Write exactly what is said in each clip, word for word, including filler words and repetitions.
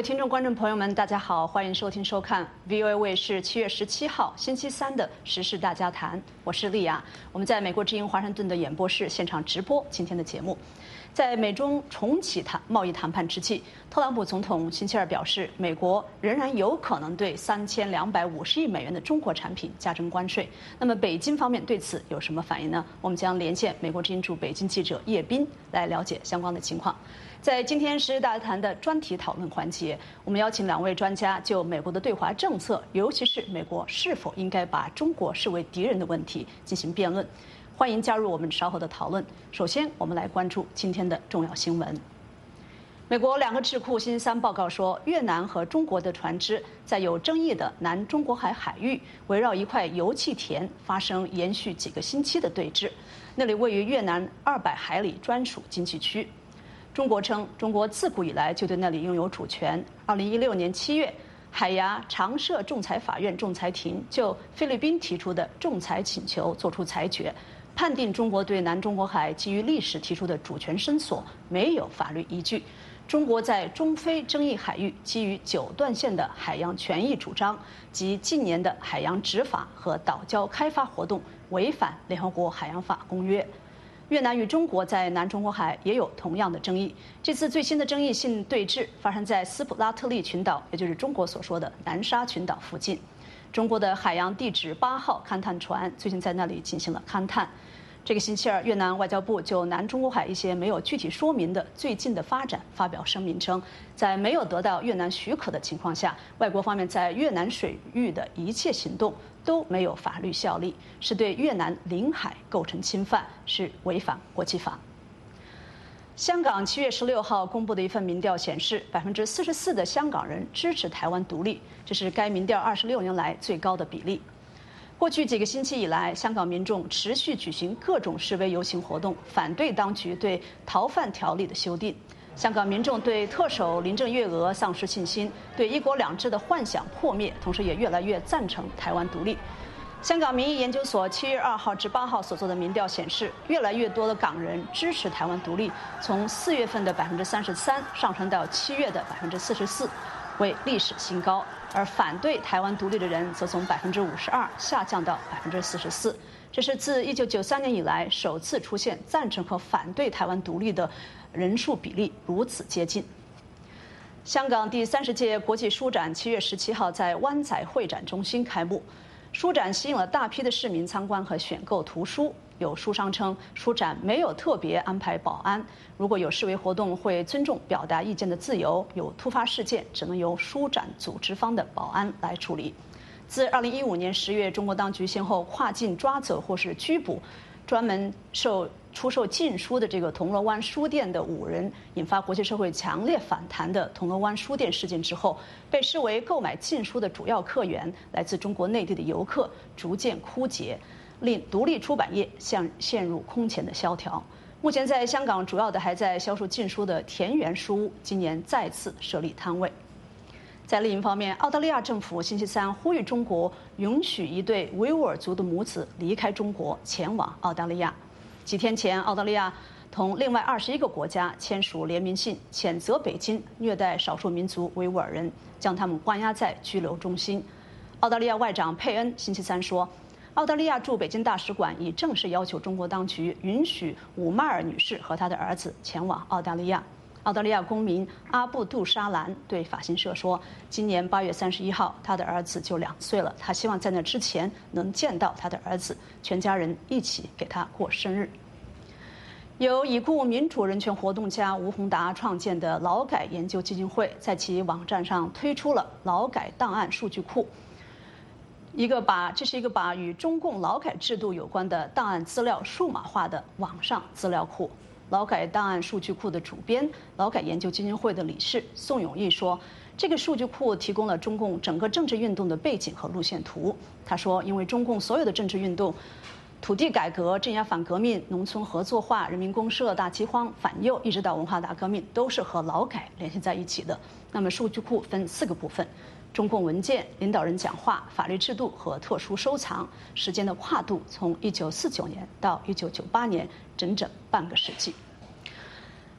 位听众、观众朋友们，大家好，欢迎收听、收看 V O A 卫视七月十七号星期三的时事大家谈，我是丽亚。我们在美国之音华盛顿的演播室现场直播今天的节目。在美中重启谈贸易谈判之际，特朗普总统星期二表示，美国仍然有可能对三千两百五十亿美元的中国产品加征关税。那么，北京方面对此有什么反应呢？我们将连线美国之音驻北京记者叶斌来了解相关的情况。在今天时事大谈的专题讨论环节，我们邀请两位专家就美国的对华政策，尤其是美国是否应该把中国视为敌人的问题进行辩论。欢迎加入我们稍后的讨论。首先，我们来关注今天的重要新闻。美国两个智库星期三报告说，越南和中国的船只在有争议的南中国海海域，围绕一块油气田发生延续几个星期的对峙。那里位于越南二百海里专属经济区。中国称，中国自古以来就对那里拥有主权。二零一六年七月，海牙常设仲裁法院仲裁庭就菲律宾提出的仲裁请求作出裁决，判定中国对南中国海基于历史提出的主权伸索没有法律依据。中国在中非争议海域基于九段线的海洋权益主张及近年的海洋执法和岛礁开发活动违反联合国海洋法公约。越南与中国在南中国海也有同样的争议。这次最新的争议性对峙发生在斯普拉特利群岛，也就是中国所说的南沙群岛附近。中国的海洋地质八号勘探船最近在那里进行了勘探。这个星期二，越南外交部就南中国海一些没有具体说明的最近的发展发表声明称，在没有得到越南许可的情况下，外国方面在越南水域的一切行动都没有法律效力，是对越南领海构成侵犯，是违反国际法。香港七月十六号公布的一份民调显示，百分之四十四的香港人支持台湾独立，这是该民调二十六年来最高的比例。过去几个星期以来，香港民众持续举行各种示威游行活动，反对当局对逃犯条例的修订。香港民众对特首林郑月娥丧失信心，对一国两制的幻想破灭，同时也越来越赞成台湾独立。香港民意研究所七月二号至八号所做的民调显示，越来越多的港人支持台湾独立，从四月份的百分之三十三上升到七月的百分之四十四，为历史新高。而反对台湾独立的人则从百分之五十二下降到百分之四十四，这是自一九九三年以来首次出现赞成和反对台湾独立的人数比例如此接近。香港第三十届国际书展七月十七号在湾仔会展中心开幕，书展吸引了大批的市民参观和选购图书。有书商称，书展没有特别安排保安，如果有示威活动，会尊重表达意见的自由；有突发事件，只能由书展组织方的保安来处理。自二零一五年十月，中国当局先后跨境抓走或是拘捕专门售出售禁书的这个铜锣湾书店的五人，引发国际社会强烈反弹的铜锣湾书店事件之后，被视为购买禁书的主要客源来自中国内地的游客逐渐枯竭，令独立出版业陷陷入空前的萧条。目前在香港主要的还在销售禁书的田园书屋，今年再次设立摊位。在另一方面，澳大利亚政府星期三呼吁中国允许一对维吾尔族的母子离开中国，前往澳大利亚。几天前，澳大利亚同另外二十一个国家签署联名信，谴责北京虐待少数民族维吾尔人，将他们关押在拘留中心。澳大利亚外长佩恩星期三说，澳大利亚驻北京大使馆已正式要求中国当局允许伍迈尔女士和她的儿子前往澳大利亚。澳大利亚公民阿布杜沙兰对法新社说，今年八月三十一号，他的儿子就两岁了，他希望在那之前能见到他的儿子，全家人一起给他过生日。由已故民主人权活动家吴宏达创建的劳改研究基金会，在其网站上推出了劳改档案数据库，一个把这是一个把与中共劳改制度有关的档案资料数码化的网上资料库。劳改档案数据库的主编、劳改研究基金会的理事宋永毅说，这个数据库提供了中共整个政治运动的背景和路线图。他说，因为中共所有的政治运动，土地改革、镇压反革命、农村合作化、人民公社、大饥荒、反右，一直到文化大革命，都是和劳改联系在一起的。那么数据库分四个部分：中共文件、领导人讲话、法律制度和特殊收藏，时间的跨度从一九四九年到一九九八年，整整半个世纪。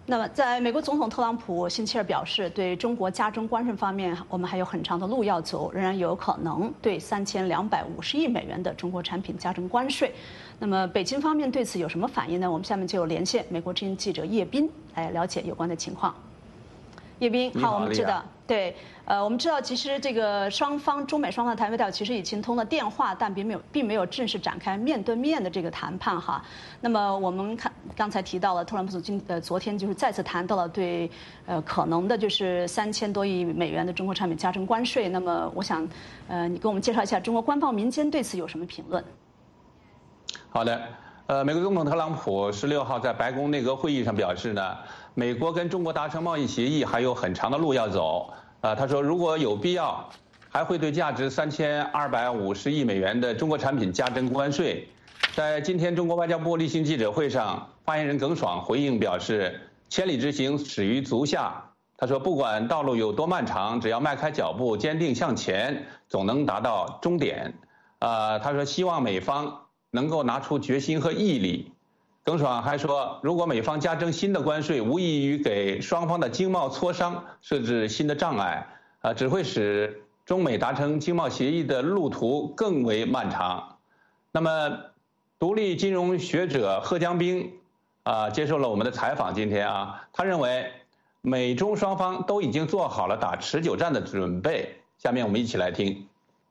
那么，在美国总统特朗普星期二表示，对中国加征关税方面，我们还有很长的路要走，仍然有可能对三千两百五十亿美元的中国产品加征关税。那么，北京方面对此有什么反应呢？我们下面就有连线美国之音记者叶斌来了解有关的情况。叶斌，好，我们知道，对，呃，我们知道，其实这个双方中美双方的谈判代表其实已经通了电话，但并没有并没有正式展开面对面的这个谈判哈。那么我们看刚才提到了，特朗普今呃昨天就是再次谈到了对呃可能的就是三千多亿美元的中国产品加征关税。那么我想，呃，你给我们介绍一下中国官方民间对此有什么评论？ 好的，呃，美国总统特朗普十六号在白宫内阁会议上表示呢。美国跟中国达成贸易协议还有很长的路要走，啊，他说如果有必要，还会对价值三千二百五十亿美元的中国产品加征关税。在今天中国外交部例行记者会上，发言人耿爽回应表示，千里之行始于足下。他说，不管道路有多漫长，只要迈开脚步，坚定向前，总能达到终点。啊，他说希望美方能够拿出决心和毅力。耿爽还说，如果美方加征新的关税，无异于给双方的经贸磋商设置新的障碍，啊，只会使中美达成经贸协议的路途更为漫长。那么，独立金融学者贺江兵啊接受了我们的采访，今天啊，他认为美中双方都已经做好了打持久战的准备。下面我们一起来听。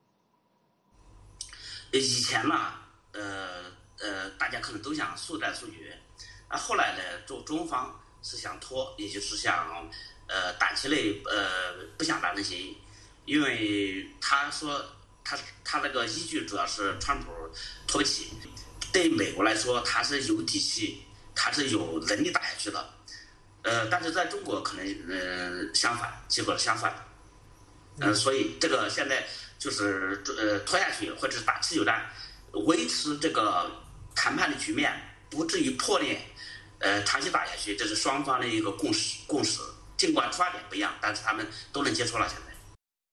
以前呢，呃。呃，大家可能都想速战速决，啊，后来呢，中中方是想拖，也就是想，呃，短期内呃不想达成协议，因为他说他他那个依据主要是川普托起，对美国来说他是有底气，他是有能力打下去的，呃，但是在中国可能呃相反，结果相反，呃，所以这个现在就是呃拖下去或者是打持久战，维持这个。谈判的局面不至于破裂，呃，长期打下去，这是双方的一个共识。共识，尽管出发点不一样，但是他们都能接受了。现在，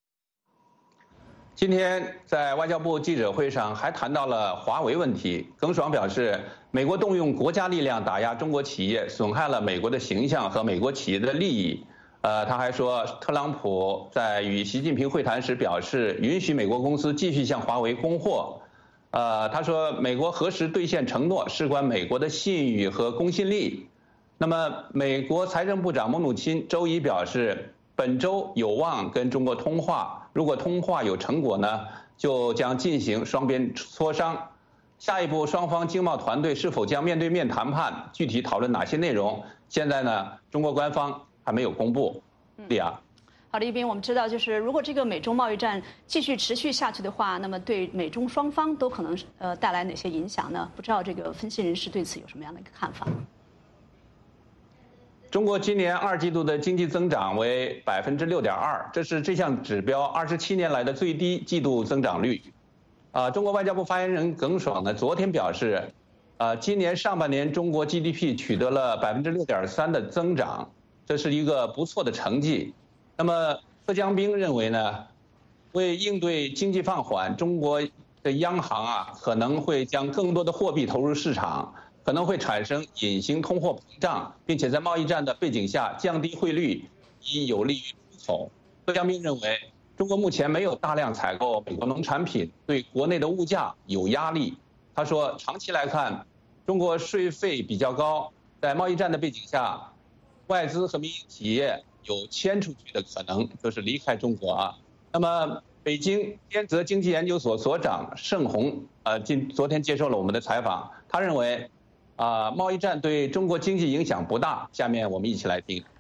今天在外交部记者会上还谈到了华为问题。耿爽表示，美国动用国家力量打压中国企业，损害了美国的形象和美国企业的利益。呃，他还说，特朗普在与习近平会谈时表示，允许美国公司继续向华为供货。呃，他说，美国何时兑现承诺，事关美国的信誉和公信力。那么，美国财政部长姆努钦周一表示，本周有望跟中国通话，如果通话有成果呢，就将进行双边磋商。下一步，双方经贸团队是否将面对面谈判，具体讨论哪些内容，现在呢，中国官方还没有公布。利亚。 好的，一斌，我们知道，就是如果这个美中贸易战继续持续下去的话，那么对美中双方都可能呃带来哪些影响呢？不知道这个分析人士对此有什么样的一个看法？ 中国今年二季度的经济增长为百分之六点二，这是这项指标二十七年来的最低季度增长率。啊，中国外交部发言人耿爽呢昨天表示，啊，今年上半年中国 G D P 取得了百分之六点三的增长，这是一个不错的成绩。那么贺江兵认为呢，为应对经济放缓，中国的央行啊可能会将更多的货币投入市场，可能会产生隐形通货膨胀，并且在贸易战的背景下降低汇率，以有利于出口。贺江兵认为，中国目前没有大量采购美国农产品，对国内的物价有压力。他说，长期来看，中国税费比较高，在贸易战的背景下，外资和民营企业有迁出去的可能，就是离开中国啊。那么，北京天泽经济研究所所长盛红，呃，今昨天接受了我们的采访，他认为，啊、呃，贸易战对中国经济影响不大。下面我们一起来听。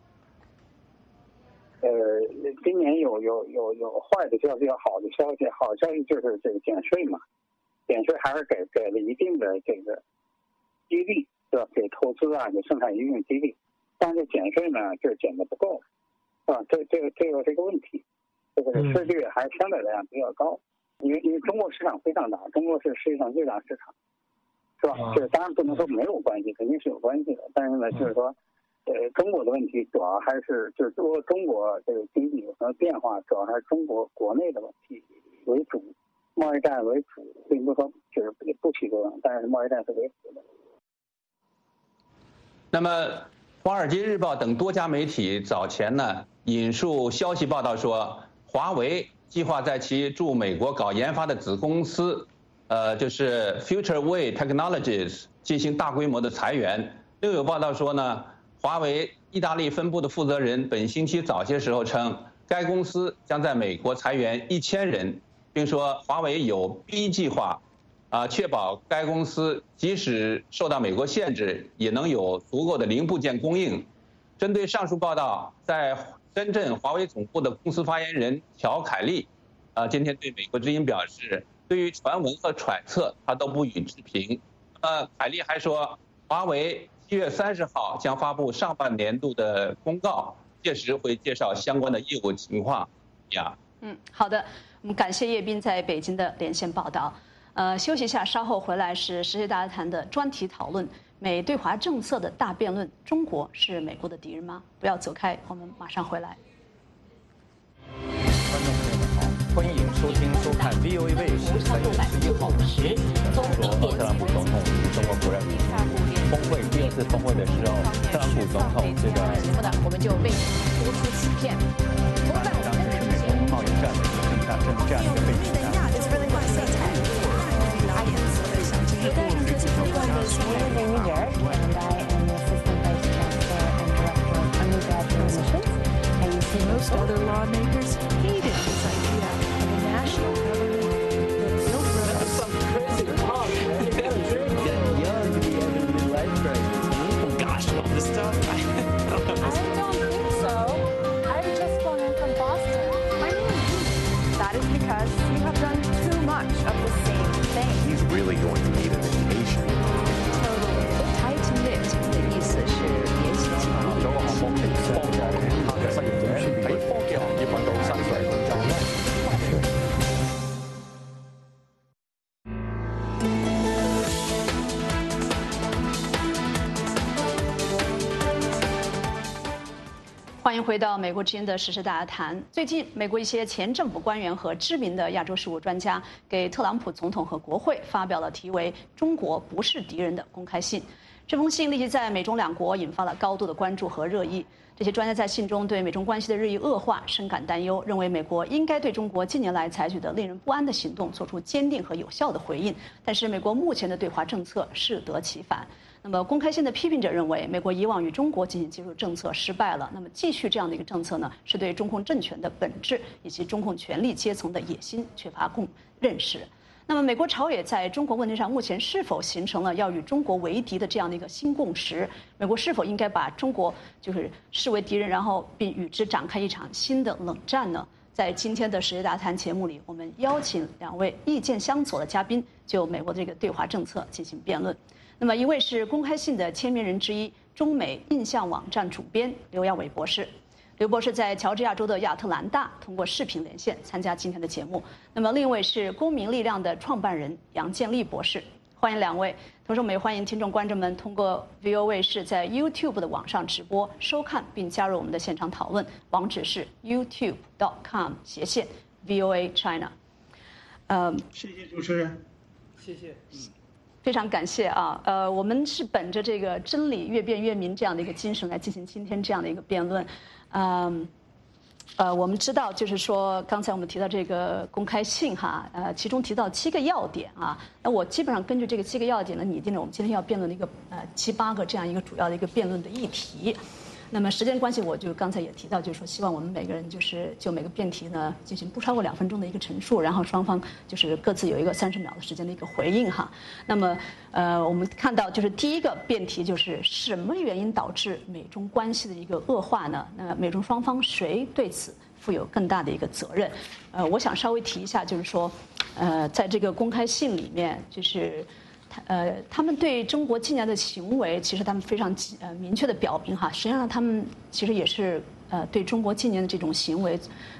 呃，今年有有有有坏的消息，有好的消息。好消息就是这个减税嘛，减税还是给给了一定的这个激励，对吧？给投资啊，给生产一定激励。但是减税呢，就是减的不够，是吧？这这个这个是一个问题，这个税率还相对来讲比较高，因为因为中国市场非常大，中国是世界上最大市场，是吧？这当然不能说没有关系，肯定是有关系的。但是呢，就是说，呃，中国的问题主要还是就是说中国这个经济有什么变化，主要还是中国国内的问题为主，贸易战为主，并不说就是不起作用，但是贸易战是为主的。 那么， 华尔街日报等多家媒体早前呢引述消息报道说，华为计划在其驻美国搞研发的子公司，呃，就是 FutureWay Technologies 进行大规模的裁员。另有报道说呢，华为意大利分部的负责人本星期早些时候称，该公司将在美国裁员一千人，并说华为有 B 计划，啊，确保该公司即使受到美国限制，也能有足够的零部件供应。针对上述报道，在深圳华为总部的公司发言人乔凯利，啊，今天对美国之音表示，对于传闻和揣测，他都不予置评。呃，凯利还说，华为七月三十号将发布上半年度的公告，届时会介绍相关的业务情况。呀， 嗯，好的，我们感谢叶斌在北京的连线报道。呃，休息一下，稍后回来是时事大家谈的专题讨论，美对华政策的大辩论，中国是美国的敌人吗？不要走开，我们马上回来。 观众朋友们好，欢迎收听收看 V O A 卫视三月十一号时，中国特朗普总统与中国国人民峰会第二次峰会的时候，特朗普总统这个节目呢，我们就为您播出此片。 当时是美国贸易战的一个这么这样一个背景下。 Most other lawmakers hated this idea of a national government that built roads. That's some crazy talk, man. You gotta drink. Getting young to be having a midlife crisis. Oh gosh, all this stuff. I don't know. I don't think so. I've just flown in from Boston. I mean, that is because you have done too much of the same thing. He's really going to need an vacation. Tight knit 的意思是连起紧密。 做個項目其實幫助其他嘅失業者喺科技行業揾到薪水工作咧。 欢迎回到美国之音的时事大家谈。最近，美国一些前政府官员和知名的亚洲事务专家给特朗普总统和国会发表了题为“中国不是敌人”的公开信。这封信立即在美中两国引发了高度的关注和热议。这些专家在信中对美中关系的日益恶化深感担忧，认为美国应该对中国近年来采取的令人不安的行动做出坚定和有效的回应。但是，美国目前的对华政策适得其反。那么，公开信的批评者认为，美国以往与中国进行接触政策失败了。那么，继续这样的一个政策呢，是对中共政权的本质以及中共权力阶层的野心缺乏共认识。那么，美国朝野在中国问题上目前是否形成了要与中国为敌的这样的一个新共识？美国是否应该把中国就是视为敌人，然后并与之展开一场新的冷战呢？在今天的时事大谈节目里，我们邀请两位意见相左的嘉宾，就美国这个对华政策进行辩论。那么，一位是公开信的签名人之一，中美印象网站主编刘耀伟博士。刘博士在乔治亚州的亚特兰大通过视频连线参加今天的节目。那么，另一位是公民力量的创办人杨建立博士。欢迎两位。同时，我们也欢迎听众观众们通过 V O A 卫视在 YouTube 的网上直播收看并加入我们的现场讨论，网址是 youtube dot com 斜线 V O A China。嗯， 谢谢主持人， 谢谢。嗯。 非常感谢啊，呃，我们是本着这个真理越辩越明这样的一个精神来进行今天这样的一个辩论，嗯，呃，我们知道就是说，刚才我们提到这个公开信哈，呃，其中提到七个要点啊，那我基本上根据这个七个要点呢，拟定了我们今天要辩论的一个呃七八个这样一个主要的一个辩论的议题。那么时间关系，我就刚才也提到，就是说希望我们每个人就是就每个辩题呢进行不超过两分钟的一个陈述，然后双方就是各自有一个三十秒的时间的一个回应哈。那么呃，我们看到就是第一个辩题就是什么原因导致美中关系的一个恶化呢？那美中双方谁对此负有更大的一个责任？呃，我想稍微提一下，就是说，呃，在这个公开信里面，就是。呃，他们对中国近年的行为，其实他们非常呃明确的表明哈，实际上他们其实也是呃对中国近年的这种行为，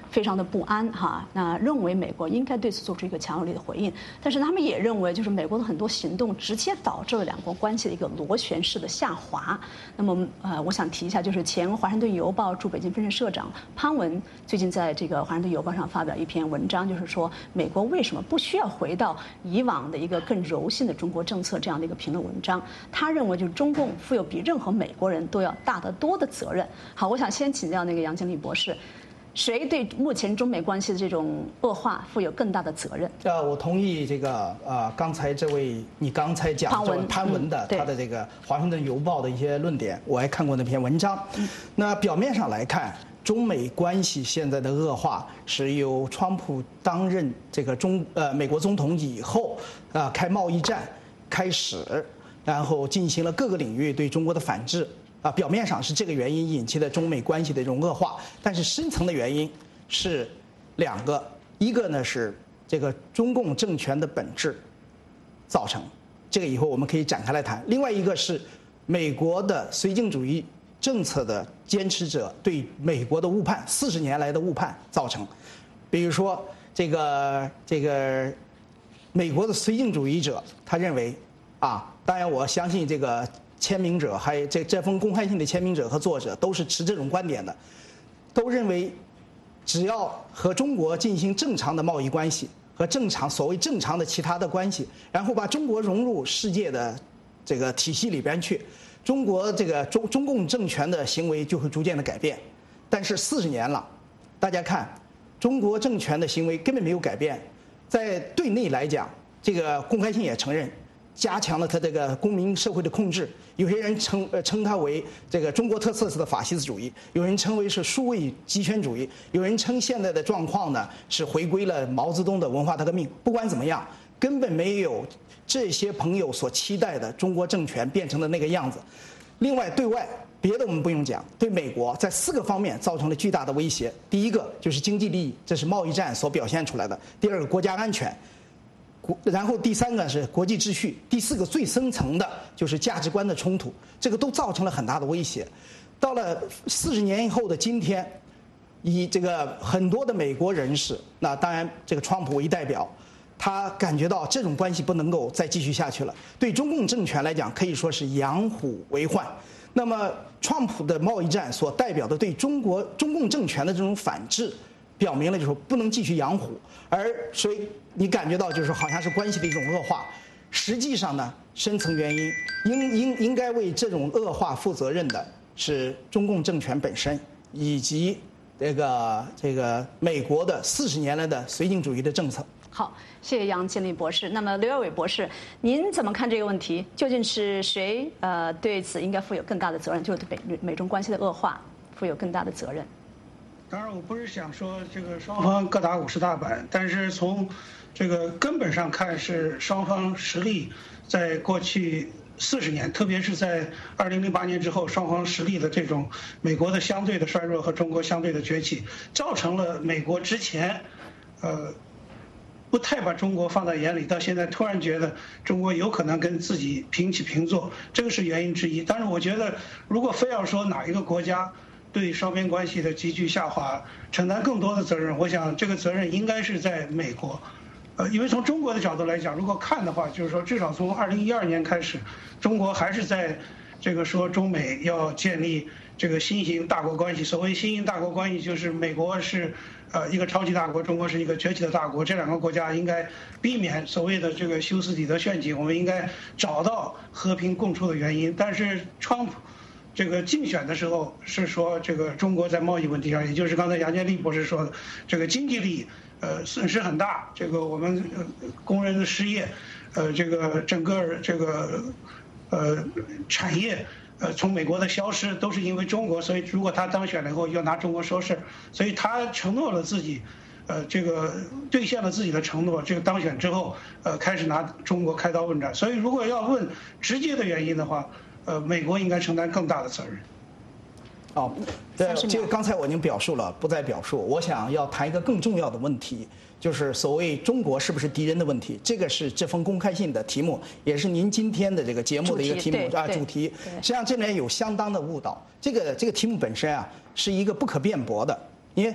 非常的不安哈，那认为美国应该对此做出一个强有力的回应。但是他们也认为，就是美国的很多行动直接导致了两国关系的一个螺旋式的下滑。那么呃，我想提一下，就是前华盛顿邮报驻北京分社社长潘文最近在这个华盛顿邮报上发表一篇文章，就是说美国为什么不需要回到以往的一个更柔性的中国政策这样的一个评论文章。他认为，就是中共负有比任何美国人都要大得多的责任。好，我想先请教那个杨建立博士，谁对目前中美关系的这种恶化负有更大的责任？ 呃，我同意这个呃，刚才这位你刚才讲这位潘文的、嗯、他的这个《华盛顿邮报》的一些论点，我还看过那篇文章。嗯、那表面上来看，中美关系现在的恶化是由川普担任这个中呃美国总统以后啊、呃、开贸易战开始，然后进行了各个领域对中国的反制。啊，表面上是这个原因引起的中美关系的这种恶化，但是深层的原因是两个，一个呢是这个中共政权的本质造成，这个以后我们可以展开来谈；另外一个是美国的绥靖主义政策的坚持者对美国的误判，四十年来的误判造成。比如说这个这个美国的绥靖主义者，他认为啊，当然我相信这个。签名者还有这这封公开信的签名者和作者都是持这种观点的，都认为只要和中国进行正常的贸易关系和正常所谓正常的其他的关系，然后把中国融入世界的这个体系里边去，中国这个中中共政权的行为就会逐渐的改变。但是四十年了，大家看中国政权的行为根本没有改变，在对内来讲，这个公开信也承认。加强了他这个公民社会的控制，有些人称呃称它为这个中国特色的法西斯主义，有人称为是数位极权主义，有人称现在的状况呢是回归了毛泽东的文化大革命。不管怎么样，根本没有这些朋友所期待的中国政权变成的那个样子。另外，对外别的我们不用讲，对美国在四个方面造成了巨大的威胁。第一个就是经济利益，这是贸易战所表现出来的；第二个国家安全。然后第三个是国际秩序，第四个最深层的就是价值观的冲突，这个都造成了很大的威胁。到了四十年以后的今天，以这个很多的美国人士，那当然这个川普为代表，他感觉到这种关系不能够再继续下去了。对中共政权来讲，可以说是养虎为患。那么川普的贸易战所代表的对中国中共政权的这种反制，表明了就是不能继续养虎，而所以你感觉到就是好像是关系的一种恶化。实际上呢，深层原因应应应该为这种恶化负责任的是中共政权本身，以及这个这个美国的四十年来的绥靖主义的政策。 好，谢谢杨建立博士。那么刘耀伟博士，您怎么看这个问题？究竟是谁呃对此应该负有更大的责任？就是对美美中关系的恶化负有更大的责任？ 当然，我不是想说这个双方各打五十大板，但是从这个根本上看，是双方实力在过去四十年，特别是在二零零八年之后，双方实力的这种美国的相对的衰弱和中国相对的崛起，造成了美国之前，呃，不太把中国放在眼里，到现在突然觉得中国有可能跟自己平起平坐，这个是原因之一。但是我觉得，如果非要说哪一个国家对双边关系的急剧下滑承担更多的责任，我想这个责任应该是在美国。呃，因为从中国的角度来讲，如果看的话，就是说至少从二零一二年开始，中国还是在这个说中美要建立这个新型大国关系。所谓新型大国关系，就是美国是呃一个超级大国，中国是一个崛起的大国，这两个国家应该避免所谓的这个修斯底德陷阱，我们应该找到和平共处的原因。但是川普这个竞选的时候是说，这个中国在贸易问题上，也就是刚才杨建立博士说的，这个经济利益，呃，损失很大。这个我们呃工人的失业，呃，这个整个这个呃产业，呃，从美国的消失都是因为中国。所以如果他当选了以后，要拿中国说事，所以他承诺了自己，呃，这个兑现了自己的承诺。这个当选之后，呃，开始拿中国开刀问斩。所以如果要问直接的原因的话，呃，美国应该承担更大的责任。 哦，这这个刚才我已经表述了，不再表述。我想要谈一个更重要的问题，就是所谓中国是不是敌人的问题。这个是这封公开信的题目，也是您今天的这个节目的一个题目啊，主题。实际上这里面有相当的误导。这个这个题目本身啊，是一个不可辩驳的，因为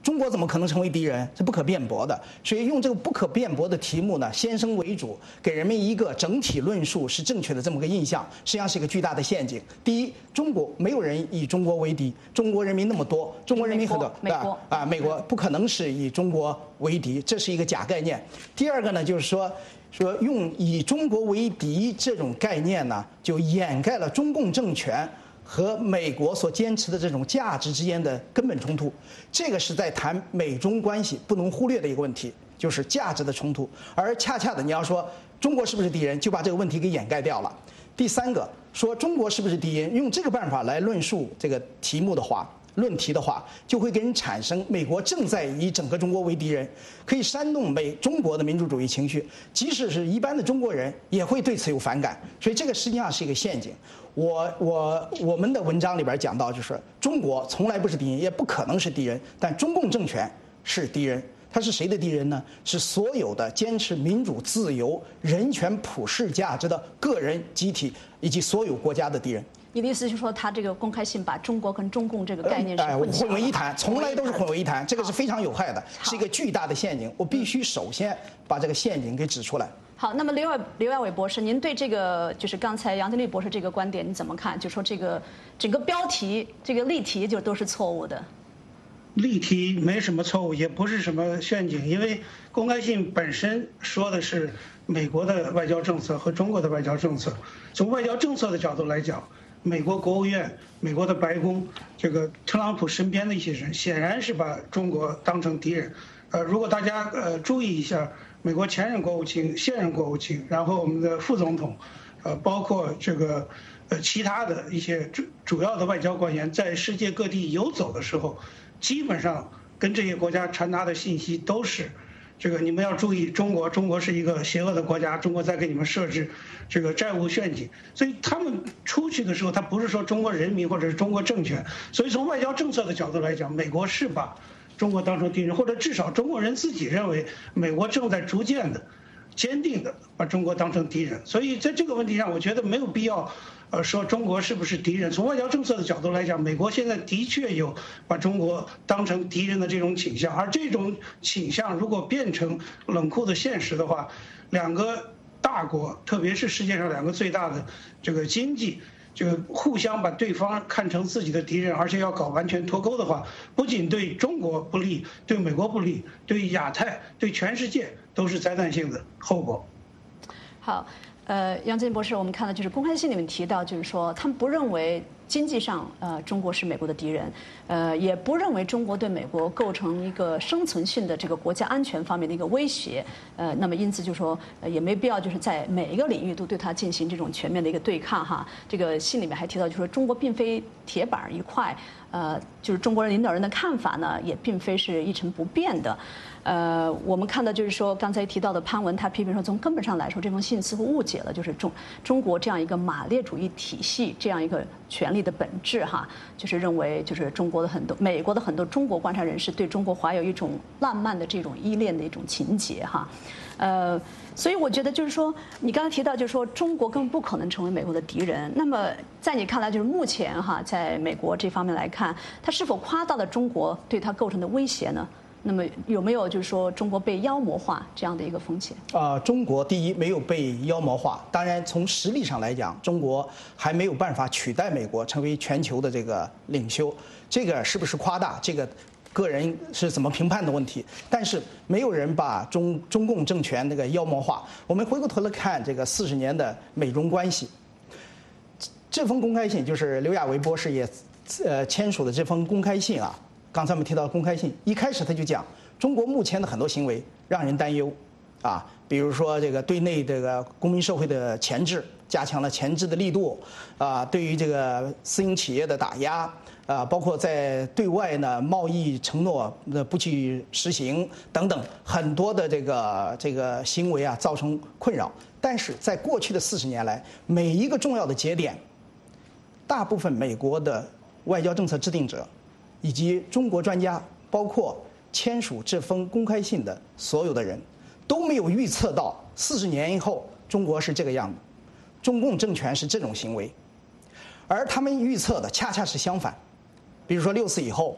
中国怎么可能成为敌人？是不可辩驳的。所以用这个不可辩驳的题目呢，先生为主，给人们一个整体论述是正确的这么个印象，实际上是一个巨大的陷阱。第一，中国没有人以中国为敌，中国人民那么多，中国人民很多， 美国啊，美国不可能是以中国为敌，这是一个假概念。第二个呢，就是说。说用以中国为敌这种概念呢，就掩盖了中共政权和美国所坚持的这种价值之间的根本冲突。这个是在谈美中关系不能忽略的一个问题，就是价值的冲突。而恰恰的，你要说中国是不是敌人，就把这个问题给掩盖掉了。第三个，说中国是不是敌人，用这个办法来论述这个题目的话。论题的话，就会给人产生美国正在以整个中国为敌人，可以煽动美中国的民主主义情绪，即使是一般的中国人也会对此有反感，所以这个实际上是一个陷阱。我我我们的文章里边讲到，就是中国从来不是敌人，也不可能是敌人，但中共政权是敌人。它是谁的敌人呢？是所有的坚持民主、自由、人权、普世价值的个人、集体以及所有国家的敌人。 你的意思是说，他这个公开信把中国跟中共这个概念是混混为一谈，从来都是混为一谈，这个是非常有害的，是一个巨大的陷阱。我必须首先把这个陷阱给指出来。 好，那么刘亚刘亚伟博士，您对这个就是刚才杨振立博士这个观点你怎么看？就说这个整个标题、这个例题就都是错误的。 例题没什么错误，也不是什么陷阱，因为公开信本身说的是美国的外交政策和中国的外交政策。从外交政策的角度来讲，美国国务院、美国的白宫，这个特朗普身边的一些人，显然是把中国当成敌人。呃，如果大家呃注意一下，美国前任国务卿、现任国务卿，然后我们的副总统，呃，包括这个呃其他的一些主主要的外交官员，在世界各地游走的时候，基本上跟这些国家传达的信息都是。这个你们要注意，中国中国是一个邪恶的国家，中国在给你们设置这个债务陷阱，所以他们出去的时候，他不是说中国人民或者是中国政权，所以从外交政策的角度来讲，美国是把中国当成敌人，或者至少中国人自己认为美国正在逐渐的、坚定的把中国当成敌人，所以在这个问题上，我觉得没有必要。呃，说中国是不是敌人？从外交政策的角度来讲，美国现在的确有把中国当成敌人的这种倾向，而这种倾向如果变成冷酷的现实的话，两个大国，特别是世界上两个最大的这个经济，这个互相把对方看成自己的敌人，而且要搞完全脱钩的话，不仅对中国不利，对美国不利，对亚太，对全世界都是灾难性的后果。 好。呃，杨振立博士，我们看到就是公开信里面提到，就是说他们不认为经济上，呃，中国是美国的敌人，呃，也不认为中国对美国构成一个生存性的这个国家安全方面的一个威胁，呃，那么因此就说，呃，也没必要就是在每一个领域都对它进行这种全面的一个对抗哈。这个信里面还提到，就是说中国并非铁板一块，呃，就是中国人领导人的看法呢，也并非是一成不变的。呃，我们看到就是说，刚才提到的潘文，他批评说，从根本上来说，这封信似乎误解了就是中中国这样一个马列主义体系这样一个权力的本质哈，就是认为就是中国的很多美国的很多中国观察人士对中国怀有一种浪漫的这种依恋的一种情节哈，呃，所以我觉得就是说，你刚才提到就是说，中国根本不可能成为美国的敌人。那么在你看来，就是目前哈，在美国这方面来看，他是否夸大了中国对他构成的威胁呢？那么有没有就是说中国被妖魔化这样的一个风险？ 啊、呃，中国第一没有被妖魔化，当然从实力上来讲，中国还没有办法取代美国成为全球的这个领袖。这个是不是夸大？这个个人是怎么评判的问题。但是没有人把中中共政权那个妖魔化。我们回过头来看这个四十年的美中关系，这封公开信就是刘亚维博士也呃签署的这封公开信啊。刚才我们提到公开信，一开始他就讲中国目前的很多行为让人担忧，啊，比如说这个对内这个公民社会的钳制，加强了钳制的力度，啊，对于这个私营企业的打压，啊，包括在对外呢贸易承诺的不去实行等等，很多的这个这个行为啊造成困扰。但是在过去的四十年来，每一个重要的节点，大部分美国的外交政策制定者。以及中国专家，包括签署这封公开信的所有的人，都没有预测到四十年以后中国是这个样子，中共政权是这种行为，而他们预测的恰恰是相反。比如说六四以后，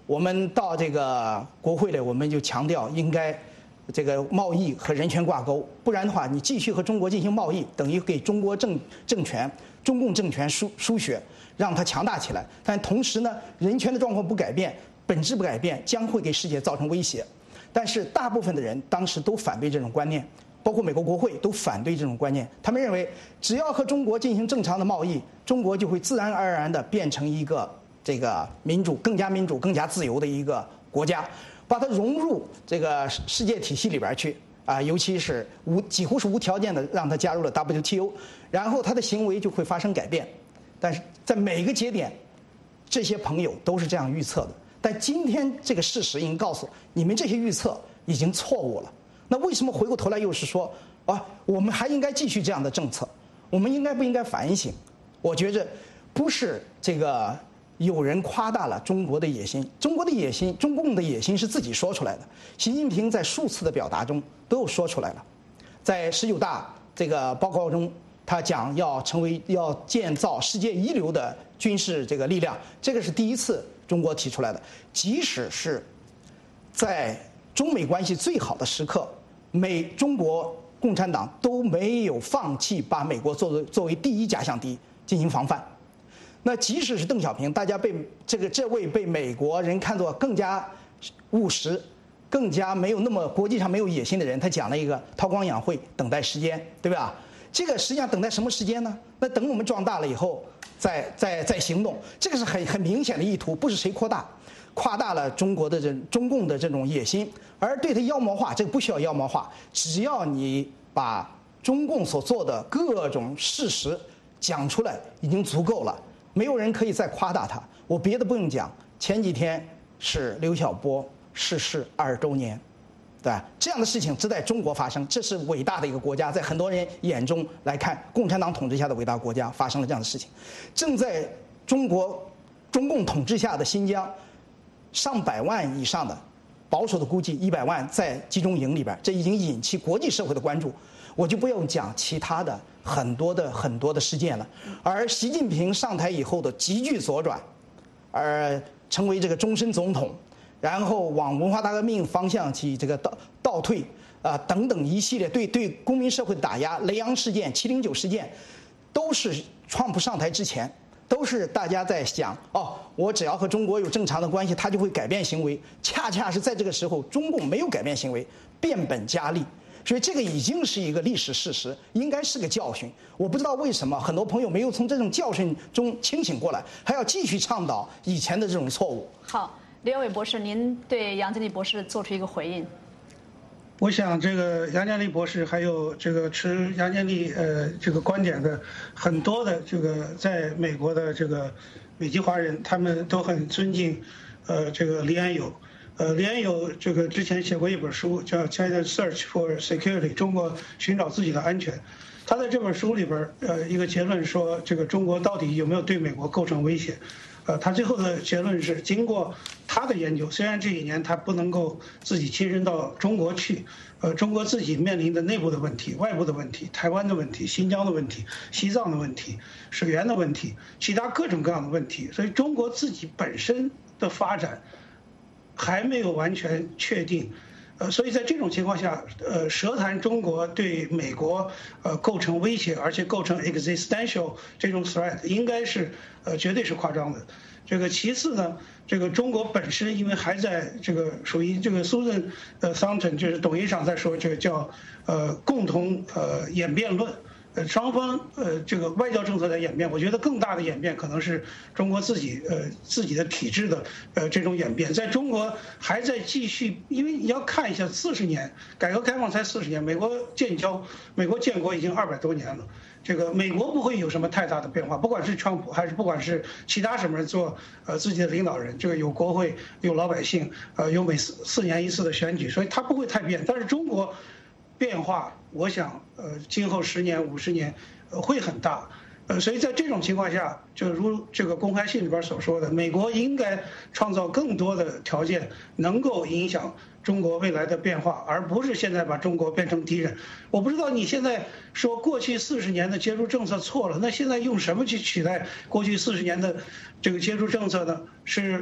我们到这个国会里，我们就强调应该这个贸易和人权挂钩，不然的话，你继续和中国进行贸易，等于给中国政政权、中共政权输输血，让它强大起来。但同时呢，人权的状况不改变，本质不改变，将会给世界造成威胁。但是大部分的人当时都反对这种观念，包括美国国会都反对这种观念。他们认为，只要和中国进行正常的贸易，中国就会自然而然地变成一个这个民主、更加民主、更加自由的一个国家，把它融入这个世界体系里边去啊，尤其是无几乎是无条件的让它加入了 W T O， 然后它的行为就会发生改变。但是在每个节点，这些朋友都是这样预测的。但今天这个事实已经告诉你们，这些预测已经错误了。那为什么回过头来又是说啊，我们还应该继续这样的政策？我们应该不应该反省？我觉着不是这个有人夸大了中国的野心，中国的野心，中共的野心是自己说出来的。习近平在数次的表达中都有说出来了，在十九大这个报告中，他讲要成为要建造世界一流的军事这个力量，这个是第一次中国提出来的。即使是在中美关系最好的时刻，美中国共产党都没有放弃把美国作为作为第一假想敌进行防范。那即使是邓小平，大家被这个这位被美国人看作更加务实、更加没有那么国际上没有野心的人，他讲了一个韬光养晦，等待时间，对吧？这个实际上等待什么时间呢？那等我们壮大了以后，再再再行动，这个是很很明显的意图，不是谁扩大。夸大了中国的这中共的这种野心，而对它妖魔化，这个不需要妖魔化，只要你把中共所做的各种事实讲出来，已经足够了，没有人可以再夸大它。我别的不用讲，前几天是刘晓波逝世二十周年，对吧？这样的事情只在中国发生，这是伟大的一个国家，在很多人眼中来看，共产党统治下的伟大国家发生了这样的事情。正在中国中共统治下的新疆，上百万以上的，保守的估计一百万在集中营里边，这已经引起国际社会的关注。我就不用讲其他的很多的很多的事件了。而习近平上台以后的急剧左转，而成为这个终身总统，然后往文化大革命方向去这个倒倒退啊、呃、等等一系列对对公民社会的打压，雷洋事件、七零九事件，都是川普上台之前。都是大家在想哦，我只要和中国有正常的关系，他就会改变行为。恰恰是在这个时候，中共没有改变行为，变本加厉，所以这个已经是一个历史事实，应该是个教训。我不知道为什么很多朋友没有从这种教训中清醒过来，还要继续倡导以前的这种错误。 好，李伟博士，您对杨建立博士做出一个回应。 我想，这个杨建立博士还有这个持杨建立呃这个观点的很多的这个在美国的这个美籍华人，他们都很尊敬呃这个李安友。呃，李安友这个之前写过一本书，叫《China Search for Security》，中国寻找自己的安全。他在这本书里边，呃，一个结论说，这个中国到底有没有对美国构成威胁？呃，他最后的结论是，经过他的研究，虽然这几年他不能够自己亲身到中国去，呃，中国自己面临的内部的问题、外部的问题、台湾的问题、新疆的问题、西藏的问题、水源的问题、其他各种各样的问题，所以中国自己本身的发展还没有完全确定。呃，所以在这种情况下，呃，舌谈中国对美国呃构成威胁，而且构成 existential 这种 threat， 应该是呃绝对是夸张的。这个其次呢，这个中国本身因为还在这个属于这个 Susan 呃 Thornton 就是抖音上在说这个叫呃共同呃演变论。呃，双方呃这个外交政策的演变，我觉得更大的演变可能是中国自己呃自己的体制的呃这种演变，在中国还在继续，因为你要看一下四十年，改革开放才四十年，美国建交，美国建国已经二百多年了，这个美国不会有什么太大的变化，不管是川普还是不管是其他什么人做呃自己的领导人，这个有国会有老百姓，呃有每四四年一次的选举，所以它不会太变，但是中国变化，我想，呃，今后十年、五十年，呃，会很大，呃，所以在这种情况下，就如这个公开信里边所说的，美国应该创造更多的条件，能够影响中国未来的变化，而不是现在把中国变成敌人。我不知道你现在说过去四十年的接触政策错了，那现在用什么去取代过去四十年的这个接触政策呢？是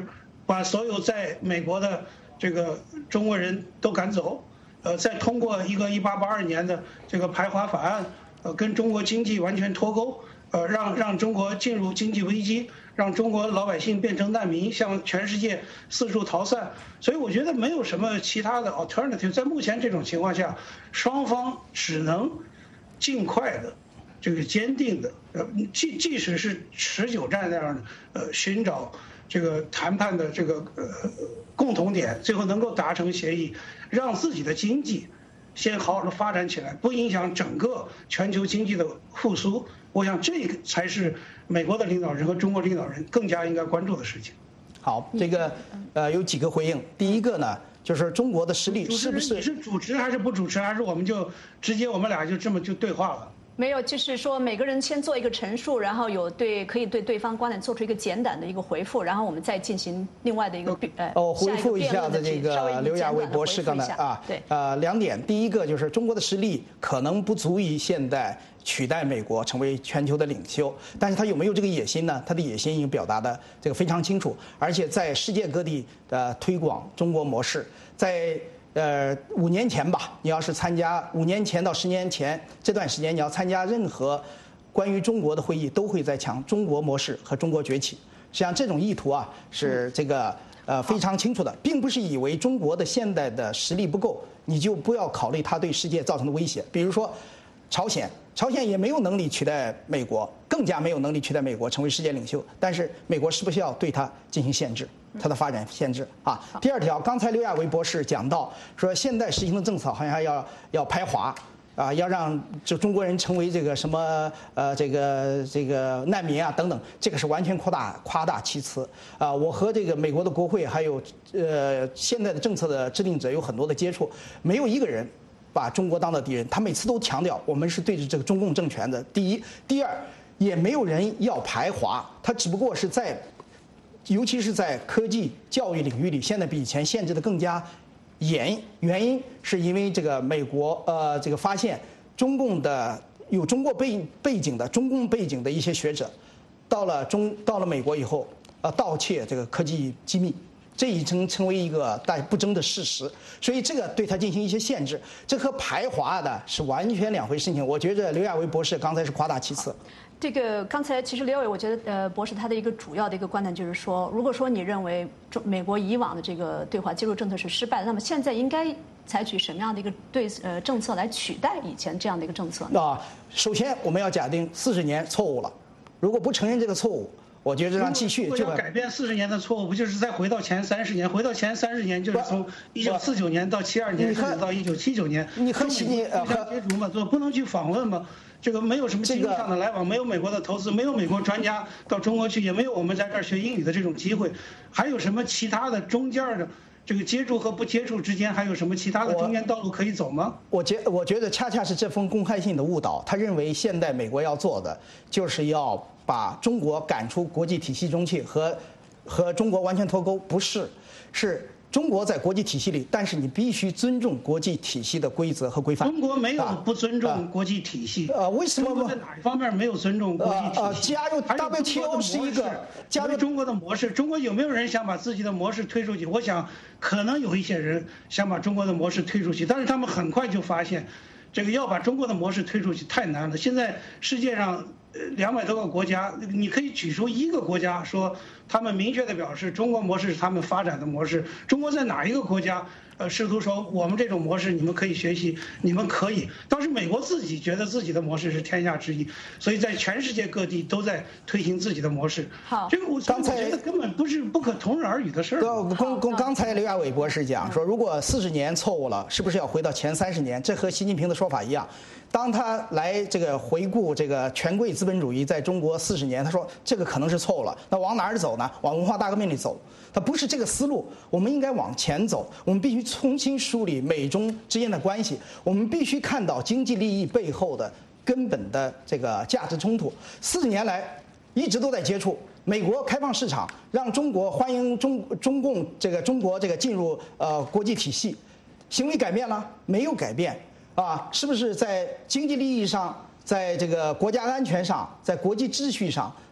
把所有在美国的这个中国人都赶走，呃，再通过一个一八八二年的这个排华法案，呃，跟中国经济完全脱钩，呃，让让中国进入经济危机，让中国老百姓变成难民，向全世界四处逃散。所以我觉得没有什么其他的 alternative， 在目前这种情况下，双方只能尽快的。这个坚定的，呃，即即使是持久战那样的，呃，寻找这个谈判的这个呃共同点，最后能够达成协议，让自己的经济先好好的发展起来，不影响整个全球经济的复苏。我想这个才是美国的领导人和中国领导人更加应该关注的事情。 好，这个呃有几个回应。第一个呢，就是中国的实力是不是？ 你是主持还是不主持，还是我们就直接我们俩就这么就对话了？ 没有，就是说每个人先做一个陈述，然后有对可以对对方观点做出一个简短的一个回复，然后我们再进行另外的一个呃哦回复一下的这个刘亚伟博士刚才啊， 对， 呃两点，第一个就是中国的实力可能不足以现在取代美国成为全球的领袖，但是他有没有这个野心呢？他的野心已经表达的这个非常清楚，而且在世界各地的推广中国模式，在。呃，五年前吧，你要是参加五年前到十年前这段时间，你要参加任何关于中国的会议，都会在讲中国模式和中国崛起。实际上，这种意图啊是这个呃非常清楚的，并不是以为中国的现代的实力不够，你就不要考虑它对世界造成的威胁。比如说，朝鲜，朝鲜也没有能力取代美国，更加没有能力取代美国成为世界领袖。但是，美国是不是要对它进行限制？它的发展限制啊。第二条，刚才刘亚伟博士讲到说，现在实行的政策好像要要排华啊，要让就中国人成为这个什么呃这个这个难民啊等等，这个是完全夸大夸大其词啊。我和这个美国的国会还有呃现在的政策的制定者有很多的接触，没有一个人把中国当了敌人，他每次都强调我们是对着这个中共政权的。第一，第二，也没有人要排华，他只不过是在。尤其是在科技教育领域里，现在比以前限制的更加严。原因是因为这个美国呃这个发现中共的有中国背背景的中共背景的一些学者，到了中到了美国以后，呃盗窃这个科技机密，这已经成为一个大不争的事实。所以这个对他进行一些限制，这和排华的是完全两回事情。我觉得刘亚伟博士刚才是夸大其词。 这个刚才其实刘亚伟，我觉得呃，博士他的一个主要的一个观点就是说，如果说你认为中美国以往的这个对华介入政策是失败的，那么现在应该采取什么样的一个对呃政策来取代以前这样的一个政策呢？ 啊，首先我们要假定四十年错误了，如果不承认这个错误，我觉得这样继续就要改变四十年的错误，不就是再回到前三十年？回到前三十年就是从一九四九年到七二年，甚至到一九七九年， 你和你互相接触嘛，做不能去访问吗？这个没有什么经济上的来往，没有美国的投资，没有美国专家到中国去，也没有我们在这儿学英语的这种机会，还有什么其他的中间的这个接触和不接触之间还有什么其他的中间道路可以走吗？ 我觉我觉得恰恰是这封公开信的误导，他认为现在美国要做的就是要把中国赶出国际体系中去，和和中国完全脱钩，不是，是。中国在国际体系里，但是你必须尊重国际体系的规则和规范。 中国没有不尊重国际体系。 呃，为什么？ 中国在哪一方面没有尊重国际体系？ 呃，加入 W T O 是一个加入中国的模式。中国有没有人想把自己的模式推出去？我想，可能有一些人想把中国的模式推出去，但是他们很快就发现，这个要把中国的模式推出去太难了。现在世界上两百多个国家，你可以举出一个国家说他们明确的表示中国模式是他们发展的模式。中国在哪一个国家呃试图说我们这种模式你们可以学习，你们可以？当时美国自己觉得自己的模式是天下之一，所以在全世界各地都在推行自己的模式。 好， 这个我刚才觉得根本不是不可同日而语的事儿。 刚刚刚才刘亚伟博士讲说，如果四十年错误了，是不是要回到前三十年？这和习近平的说法一样。当他来这个回顾这个权贵资本主义在中国四十年，他说这个可能是错误了。那往哪儿走呢？往文化大革命里走。它不是这个思路，我们应该往前走。我们必须重新梳理美中之间的关系，我们必须看到经济利益背后的根本的这个价值冲突。四十年来一直都在接触。美国开放市场，让中国欢迎中中共这个中国这个进入呃国际体系，行为改变了没有改变？啊，是不是在经济利益上，在这个国家安全上，在国际秩序上，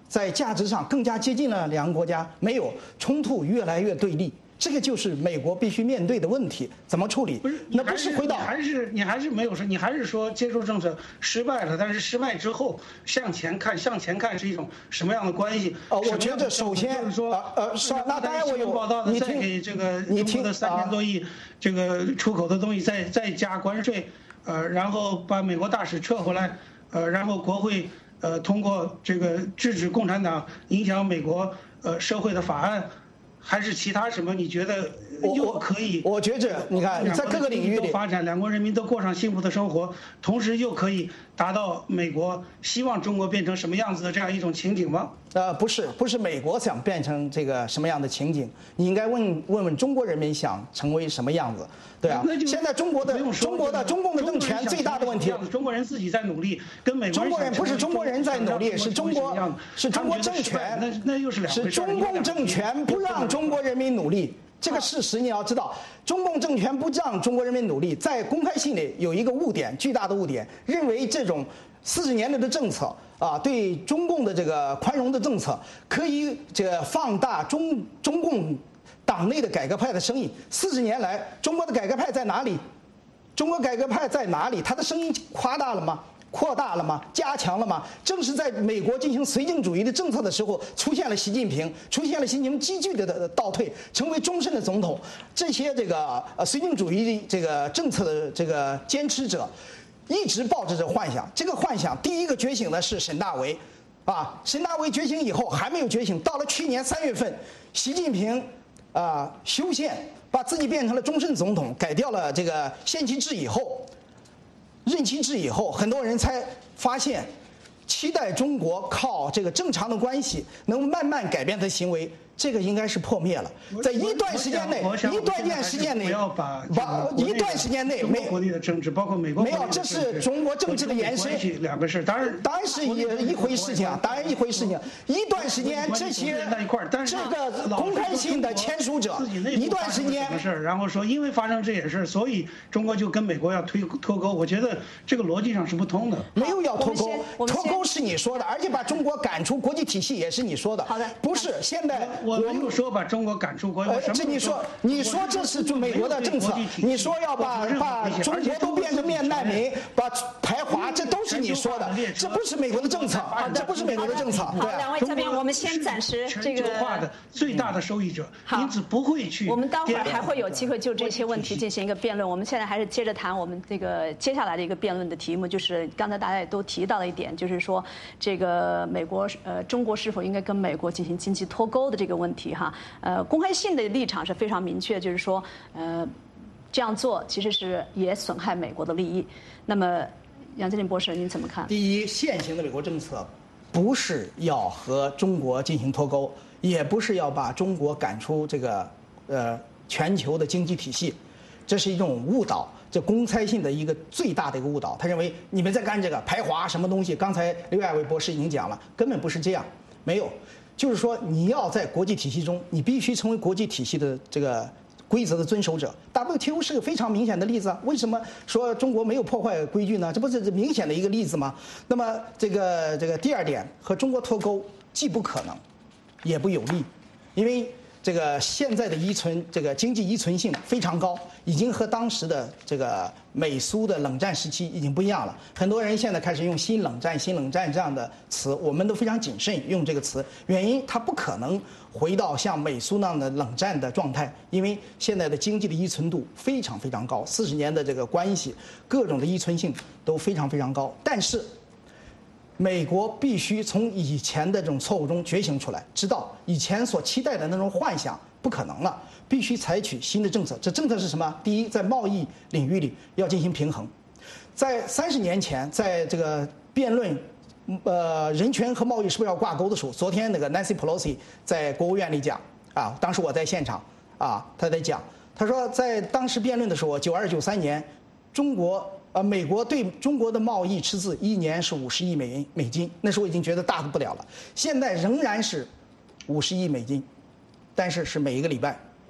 在价值上更加接近了两个国家？没有，冲突越来越对立。这个就是美国必须面对的问题，怎么处理？ 不是， 那不是回到， 还是你还是没有说，你还是说接收政策失败了，但是失败之后向前看，向前看是一种什么样的关系？ 呃，我觉得首先就是说， 呃，是那当然我有报道的，再给这个中国的三千多亿这个出口的东西再再加关税，呃，然后把美国大使撤回来，呃，然后国会呃通过这个制止共产党影响美国呃社会的法案。还是其他什么？你觉得又可以？ 我觉着，你看，在各个领域里发展，两国人民都过上幸福的生活，同时又可以达到美国希望中国变成什么样子的这样一种情景吗？ 呃，不是，不是美国想变成这个什么样的情景，你应该问问问中国人民想成为什么样子，对啊。现在中国的中国的中共的政权最大的问题， 中国人自己在努力，跟美国中国人不是中国人在努力，是中国是中国政权， 那那又是两回事。 是中共政权不让中国人民努力。这个事实你要知道，中共政权不让中国人民努力，在公开信里有一个误点，巨大的误点，认为这种四十年来的政策啊，对中共的这个宽容的政策，可以这个放大中中共党内的改革派的声音。四十年来，中国的改革派在哪里？中国改革派在哪里？他的声音夸大了吗？扩大了吗？加强了吗？正是在美国进行绥靖主义的政策的时候，出现了习近平，出现了习近平急剧的倒退，成为终身的总统。这些这个呃绥靖主义这个政策的这个坚持者，一直抱着这幻想。这个幻想，第一个觉醒的是沈大为，啊，沈大为觉醒以后还没有觉醒，到了去年三月份，习近平啊修宪，把自己变成了终身总统，改掉了这个限期制以后。任期制以后，很多人才发现，期待中国靠这个正常的关系能慢慢改变他的行为，这个应该是破灭了。在一段时间内，一段时间内， 不要把一段时间内， 没国内的政治，包括美国， 没有，这是中国政治的延伸， 两个事，当然， 当然是一一回事情啊，当然一回事情。一段时间，这些这个公开信的签署者，一段时间， 然后说因为发生这些事，所以中国就跟美国要推脱钩。我觉得这个逻辑上是不通的。 没有要脱钩，脱钩是你说的，而且把中国赶出国际体系也是你说的。 好的， 不是现在。 我没有说把中国赶出国， 呃，这你说，你说这是美国的政策，你说要把把中国都变成面难民，把排华，这都是你说的，这不是美国的政策，这不是美国的政策。 好，两位嘉宾，我们先暂时这个全球化的最大的受益者，因此不会去。 我们待会儿还会有机会就这些问题进行一个辩论。我们现在还是接着谈我们这个接下来的一个辩论的题目，就是刚才大家也都提到了一点，就是说这个美国呃中国是否应该跟美国进行经济脱钩的这个问题哈。呃，公开信的立场是非常明确，就是说，呃，这样做其实是也损害美国的利益。那么，杨洁篪博士，您怎么看？ 第一，现行的美国政策不是要和中国进行脱钩，也不是要把中国赶出这个呃全球的经济体系，这是一种误导。这公开信的一个最大的一个误导，他认为你们在干这个排华什么东西？刚才刘亚伟博士已经讲了，根本不是这样，没有。就是说，你要在国际体系中，你必须成为国际体系的这个规则的遵守者。W T O 是个非常明显的例子啊。为什么说中国没有破坏规矩呢？这不是明显的一个例子吗？那么这个这个第二点，和中国脱钩既不可能，也不有利，因为这个现在的依存这个经济依存性非常高，已经和当时的这个美苏的冷战时期已经不一样了。很多人现在开始用新冷战、新冷战这样的词，我们都非常谨慎用这个词，原因它不可能回到像美苏那样的冷战的状态，因为现在的经济的依存度非常非常高，四十年的这个关系，各种的依存性都非常非常高。但是美国必须从以前的这种错误中觉醒出来，知道以前所期待的那种幻想不可能了，必须采取新的政策。这政策是什么？第一，在贸易领域里要进行平衡。在三十年前，在这个辩论，呃，人权和贸易是不是要挂钩的时候，昨天那个 Nancy Pelosi 在国务院里讲，啊，当时我在现场，啊，他在讲，他说在当时辩论的时候，九二九三年，中国。呃，美国对中国的贸易赤字一年是五十亿美美金，那时候已经觉得大的不了了。现在仍然是五十亿美金，但是是每一个礼拜，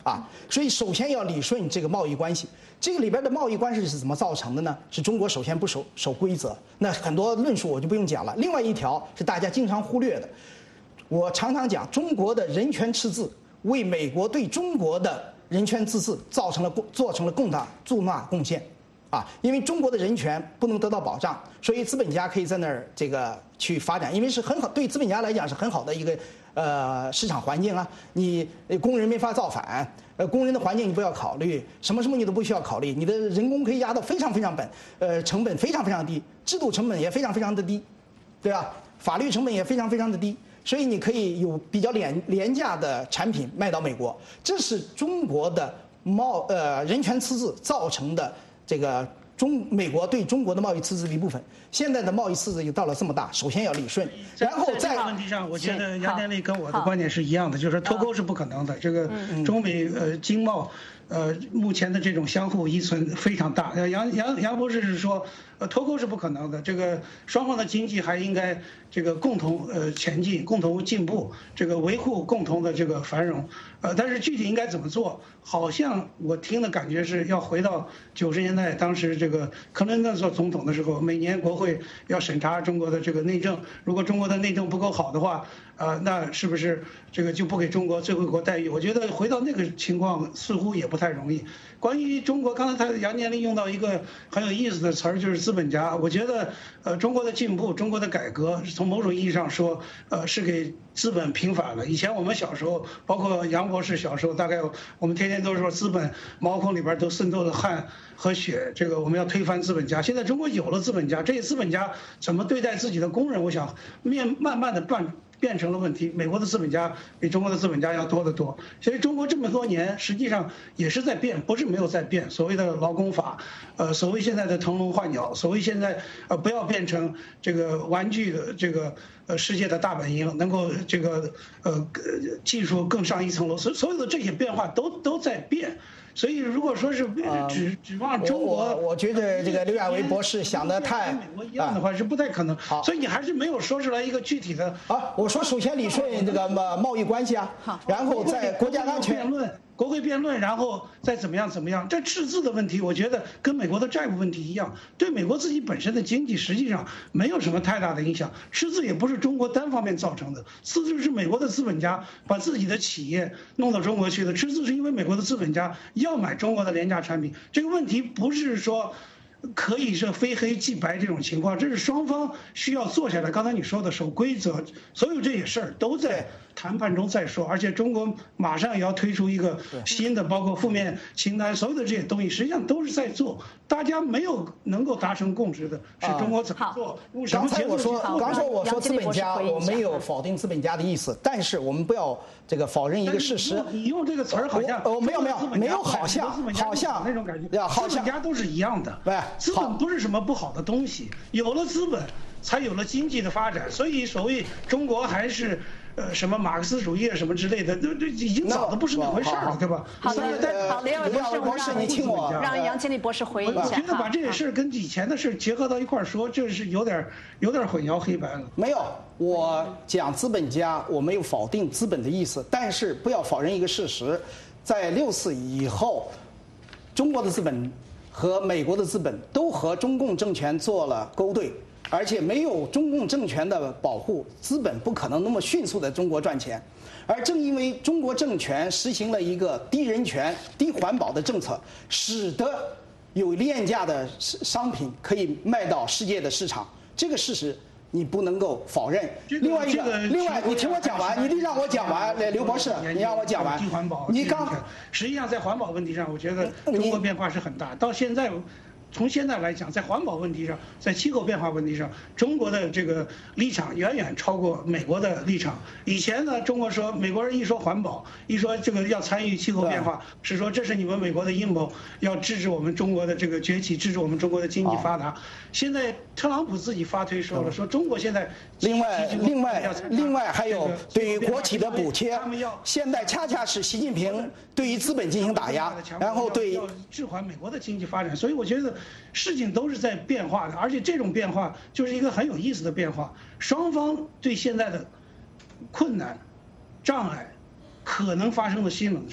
啊，所以首先要理顺这个贸易关系。这个里边的贸易关系是怎么造成的呢？是中国首先不守守规则，那很多论述我就不用讲了。另外一条是大家经常忽略的，我常常讲，中国的人权赤字为美国对中国的人权自治造成了做成了重大重大贡献。啊，因为中国的人权不能得到保障，所以资本家可以在那儿这个去发展，因为是很好，对资本家来讲是很好的一个呃市场环境啊。你工人没法造反，呃，工人的环境你不要考虑，什么什么你都不需要考虑，你的人工可以压到非常非常本，呃，成本非常非常低，制度成本也非常非常的低，对吧？法律成本也非常非常的低，所以你可以有比较廉廉价的产品卖到美国，这是中国的贸呃人权赤字造成的。这个中美国对中国的贸易赤字的一部分，现在的贸易赤字又到了这么大，首先要理顺，然后在这个问题上，我觉得杨建立跟我的观点是一样的，就是脱钩是不可能的。这个中美呃经贸，呃目前的这种相互依存非常大。杨杨杨博士是说，呃脱钩是不可能的，这个双方的经济还应该这个共同呃前进，共同进步，这个维护共同的这个繁荣。呃，但是具体应该怎么做？好像我听的感觉是要回到九十年代，当时这个克林顿做总统的时候，每年国会要审查中国的这个内政，如果中国的内政不够好的话，呃，那是不是这个就不给中国最惠国待遇？我觉得回到那个情况似乎也不太容易。关于中国，刚才他杨建立用到一个很有意思的词儿，就是资本家。我觉得，呃，中国的进步，中国的改革，从某种意义上说，呃，是给资本平反了。以前我们小时候，包括杨博士小时候，大概我们天天都说资本毛孔里边都渗透了汗和血，这个我们要推翻资本家。现在中国有了资本家，这些资本家怎么对待自己的工人？我想面慢慢的变变成了问题。美国的资本家比中国的资本家要多得多，所以中国这么多年实际上也是在变，不是没有在变。所谓的劳工法，呃，所谓现在的腾笼换鸟，所谓现在呃不要变成这个玩具的这个呃世界的大本营，能够这个呃技术更上一层楼，所所有的这些变化都都在变。所以，如果说是指指望中国， 我我觉得这个刘亚维博士想的太跟美国一样的话是不太可能。 好， 所以你还是没有说出来一个具体的。 啊，我说首先理顺这个贸贸易关系啊，然后在国家安全。 辩论国会辩论，然后再怎么样怎么样，这赤字的问题，我觉得跟美国的债务问题一样，对美国自己本身的经济实际上没有什么太大的影响。赤字也不是中国单方面造成的，赤字是美国的资本家把自己的企业弄到中国去的。赤字是因为美国的资本家要买中国的廉价产品。这个问题不是说可以是非黑即白这种情况，这是双方需要坐下来。刚才你说的守规则，所有这些事儿都在谈判中再说。而且中国马上也要推出一个新的，包括负面清单，所有的这些东西实际上都是在做。大家没有能够达成共识的是中国怎么做。 刚才我说，刚说我说资本家，我没有否定资本家的意思，但是我们不要这个否认一个事实。 你用这个词儿好像哦，没有没有没有，好像好像那种感觉，好像资本家都是一样的。 对， 资本不是什么不好的东西，有了资本，才有了经济的发展。所以所谓中国还是。呃，什么马克思主义什么之类的，这这已经早都不是那回事了，对吧？ 好的，好，刘亚维博士， 你听我， 让杨建立博士回应一下。 我觉得把这些事跟以前的事结合到一块儿说，这是有点有点混淆黑白了。 没有，我讲资本家，我没有否定资本的意思，但是不要否认一个事实，在六四以后，中国的资本和美国的资本都和中共政权做了勾兑。而且没有中共政权的保护，资本不可能那么迅速在中国赚钱。而正因为中国政权实行了一个低人权、低环保的政策，使得有廉价的商品可以卖到世界的市场，这个事实你不能够否认。另外一个，另外你听我讲完，你得让我讲完，刘博士，你让我讲完。 低环保， 你刚实际上在环保问题上，我觉得中国变化是很大，到现在。从现在来讲，在环保问题上，在气候变化问题上，中国的这个立场远远超过美国的立场。以前呢，中国说美国人一说环保，一说这个要参与气候变化，是说这是你们美国的阴谋，要制止我们中国的这个崛起，制止我们中国的经济发达。现在特朗普自己发推说了，说中国现在另外另外另外还有对于国企的补贴，现在恰恰是习近平对于资本进行打压，然后对要置缓美国的经济发展。所以我觉得。事情都是在变化的，而且这种变化就是一个很有意思的变化。双方对现在的困难、障碍、可能发生的新冷战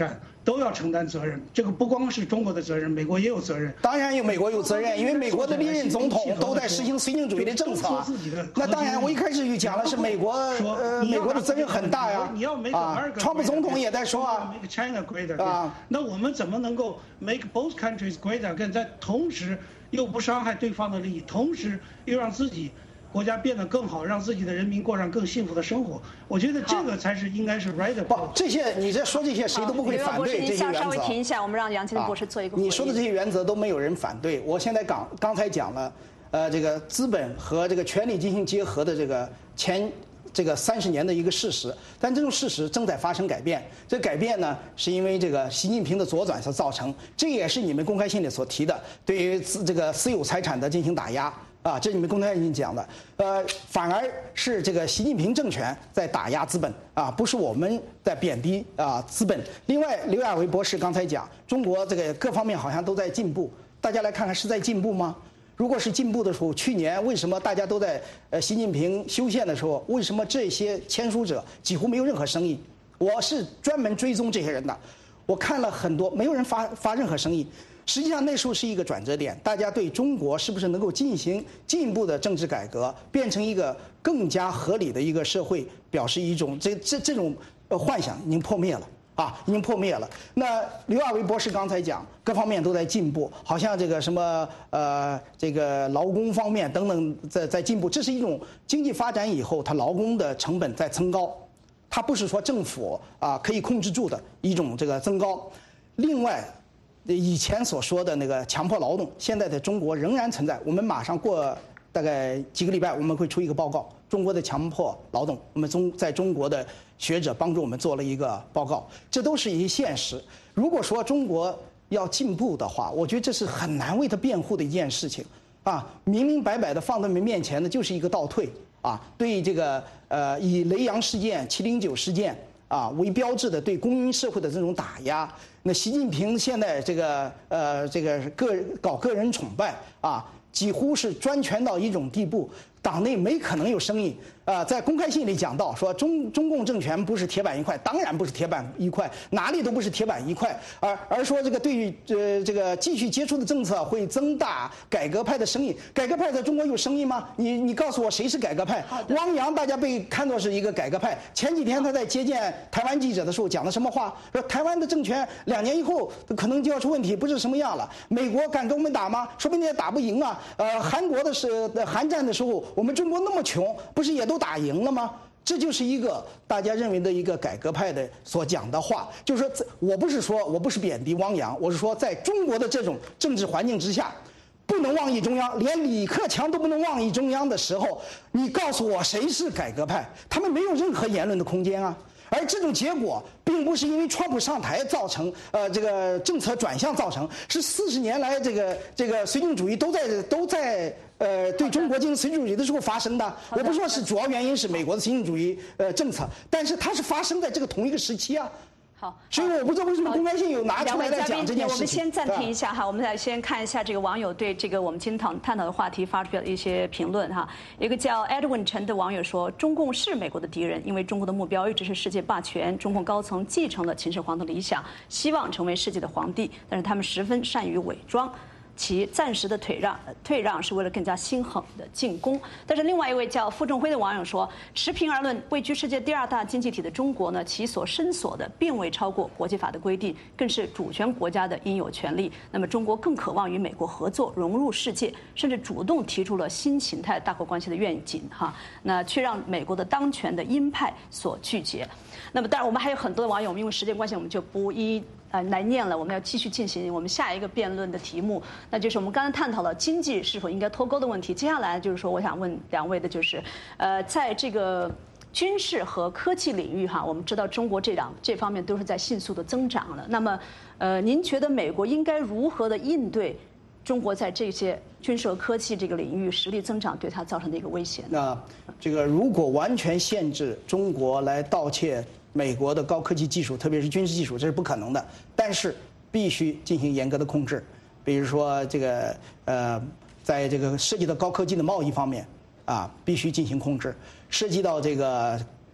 都要承担责任。这个不光是中国的责任，美国也有责任。 当然有美国有责任，因为美国的历任总统都在实行绥靖主义的政策。那当然，我一开始就讲了，是美国呃美国的责任很大呀。 你要 make 啊，川普总统也在说啊 ，make China greater 啊。那我们怎么能够 make both countries greater， 跟在同时又不伤害对方的利益，同时又让自己国家变得更好，让自己的人民过上更幸福的生活。我觉得这个才是应该是 right 的。 不，这些你这说这些谁都不会反对这些原则。 稍微停一下，我们让杨清博士做一个回应。 你说的这些原则都没有人反对。我现在刚刚才讲了，呃，这个资本和这个权力进行结合的这个前这个三十年的一个事实，但这种事实正在发生改变。这改变呢，是因为这个习近平的左转所造成。这也是你们公开信里所提的，对于私这个私有财产的进行打压。啊，这是你们公开信讲的，呃，反而是这个习近平政权在打压资本啊，不是我们在贬低啊资本。另外，刘亚伟博士刚才讲，中国这个各方面好像都在进步，大家来看看是在进步吗？如果是进步的时候，去年为什么大家都在呃习近平修宪的时候，为什么这些签署者几乎没有任何声音？我是专门追踪这些人的，我看了很多，没有人发发任何声音。实际上那时候是一个转折点，大家对中国是不是能够进行进一步的政治改革，变成一个更加合理的一个社会，表示一种这这这种呃幻想已经破灭了啊，已经破灭了。那刘亚伟博士刚才讲，各方面都在进步，好像这个什么呃这个劳工方面等等在在进步，这是一种经济发展以后，它劳工的成本在增高，它不是说政府啊可以控制住的一种这个增高。另外，以前所说的那个强迫劳动，现在在中国仍然存在。我们马上过大概几个礼拜，我们会出一个报告，中国的强迫劳动。我们中在中国的学者帮助我们做了一个报告，这都是一些现实。如果说中国要进步的话，我觉得这是很难为他辩护的一件事情啊！明明白白的放在我们面前的就是一个倒退啊！对这个呃以雷洋事件、七零九事件啊为标志的对公民社会的这种打压。那习近平现在这个呃这个个搞个人崇拜啊，几乎是专权到一种地步，党内没可能有声音啊、呃。在公开信里讲到说中中共政权不是铁板一块，当然不是铁板一块，哪里都不是铁板一块，而而说这个对于呃这个继续接触的政策会增大改革派的声音。改革派在中国有声音吗？你你告诉我谁是改革派？汪洋大家被看作是一个改革派。前几天他在接见台湾记者的时候讲的什么话？说台湾的政权两年以后可能就要出问题，不是什么样了。美国敢跟我们打吗？说不定也打不赢啊。呃，韩国的是韩战的时候，我们中国那么穷，不是也都打赢了吗？这就是一个大家认为的一个改革派的所讲的话，就是说，我不是说我不是贬低汪洋，我是说，在中国的这种政治环境之下，不能妄议中央，连李克强都不能妄议中央的时候，你告诉我谁是改革派？他们没有任何言论的空间啊。而这种结果并不是因为川普上台造成，呃，这个政策转向造成，是四十年来这个这个绥靖主义都在都在呃对中国进行绥靖主义的时候发生的。我不说是主要原因是美国的绥靖主义呃政策，但是它是发生在这个同一个时期啊。 好， 所以我不知道为什么公开信有拿出来来讲这件事情。 我们先暂停一下哈，我们来先看一下这个网友对这个我们今天讨探讨的话题发出的一些评论哈。一个叫 Edwin 陈的网友说，中共是美国的敌人，因为中国的目标一直是世界霸权。中共高层继承了秦始皇的理想，希望成为世界的皇帝，但是他们十分善于伪装。其暂时的退让，退让是为了更加心狠的进攻。但是另外一位叫傅正辉的网友说，持平而论，位居世界第二大经济体的中国呢，其所伸索的并未超过国际法的规定，更是主权国家的应有权利。那么中国更渴望与美国合作，融入世界，甚至主动提出了新形态大国关系的愿景哈，那却让美国的当权的鹰派所拒绝。那么当然我们还有很多的网友，我们因为时间关系，我们就不一呃来念了。我们要继续进行我们下一个辩论的题目，那就是我们刚才探讨了经济是否应该脱钩的问题。接下来就是说，我想问两位的就是，呃，在这个军事和科技领域哈，我们知道中国这两这方面都是在迅速的增长了。那么，呃，您觉得美国应该如何的应对中国在这些军事和科技这个领域实力增长对它造成的一个威胁？ 那这个如果完全限制中国来盗窃美国的高科技技术，特别是军事技术，这是不可能的。但是必须进行严格的控制，比如说这个呃，在这个涉及到高科技的贸易方面啊，必须进行控制；涉及到这个